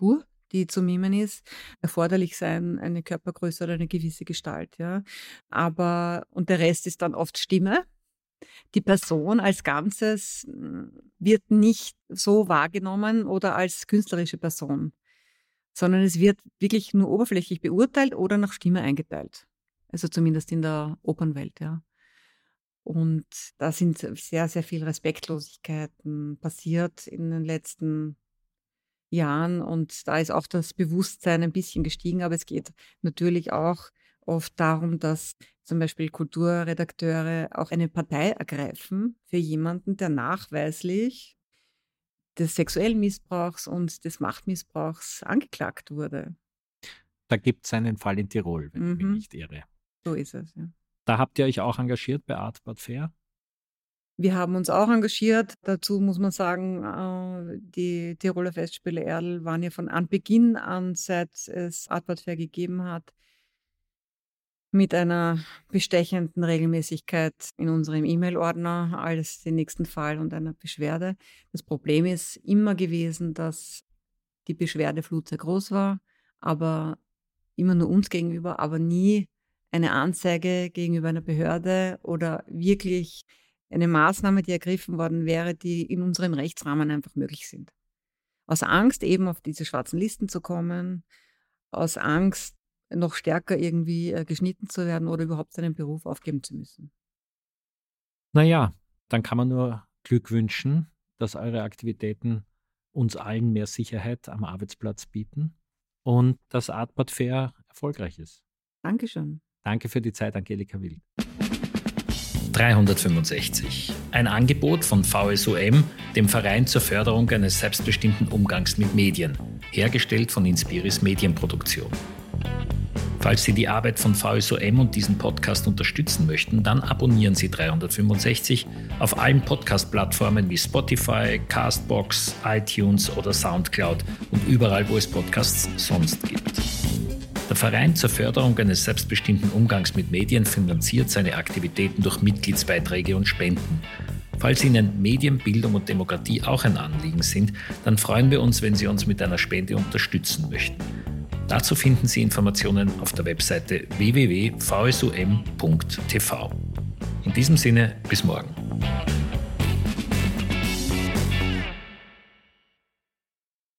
D: die zu mimen ist, erforderlich sein, eine Körpergröße oder eine gewisse Gestalt. Ja. Und der Rest ist dann oft Stimme. Die Person als Ganzes wird nicht so wahrgenommen oder als künstlerische Person, sondern es wird wirklich nur oberflächlich beurteilt oder nach Stimme eingeteilt. Also zumindest in der Opernwelt, ja. Und da sind sehr, sehr viel Respektlosigkeiten passiert in den letzten Jahren und da ist auch das Bewusstsein ein bisschen gestiegen, aber es geht natürlich auch oft darum, dass zum Beispiel Kulturredakteure auch eine Partei ergreifen für jemanden, der nachweislich des sexuellen Missbrauchs und des Machtmissbrauchs angeklagt wurde.
A: Da gibt es einen Fall in Tirol, wenn ich mich nicht irre.
D: So ist es, ja.
A: Da habt ihr euch auch engagiert bei Artbad Fair?
D: Wir haben uns auch engagiert. Dazu muss man sagen, die Tiroler Festspiele Erdl waren ja von Beginn an, seit es Artbad Fair gegeben hat, mit einer bestechenden Regelmäßigkeit in unserem E-Mail-Ordner als den nächsten Fall und einer Beschwerde. Das Problem ist immer gewesen, dass die Beschwerdeflut sehr groß war, aber immer nur uns gegenüber, aber nie eine Anzeige gegenüber einer Behörde oder wirklich eine Maßnahme, die ergriffen worden wäre, die in unserem Rechtsrahmen einfach möglich sind. Aus Angst eben auf diese schwarzen Listen zu kommen, aus Angst noch stärker irgendwie geschnitten zu werden oder überhaupt seinen Beruf aufgeben zu müssen.
A: Naja, dann kann man nur Glück wünschen, dass eure Aktivitäten uns allen mehr Sicherheit am Arbeitsplatz bieten und dass Artbad Fair erfolgreich ist.
D: Dankeschön.
A: Danke für die Zeit, Angelika Wild. 365. Ein Angebot von VSUM, dem Verein zur Förderung eines selbstbestimmten Umgangs mit Medien, hergestellt von Inspiris Medienproduktion. Falls Sie die Arbeit von VSUM und diesen Podcast unterstützen möchten, dann abonnieren Sie 365 auf allen Podcast-Plattformen wie Spotify, Castbox, iTunes oder Soundcloud und überall, wo es Podcasts sonst gibt. Der Verein zur Förderung eines selbstbestimmten Umgangs mit Medien finanziert seine Aktivitäten durch Mitgliedsbeiträge und Spenden. Falls Ihnen Medien, Bildung und Demokratie auch ein Anliegen sind, dann freuen wir uns, wenn Sie uns mit einer Spende unterstützen möchten. Dazu finden Sie Informationen auf der Webseite www.vsum.tv. In diesem Sinne, bis morgen.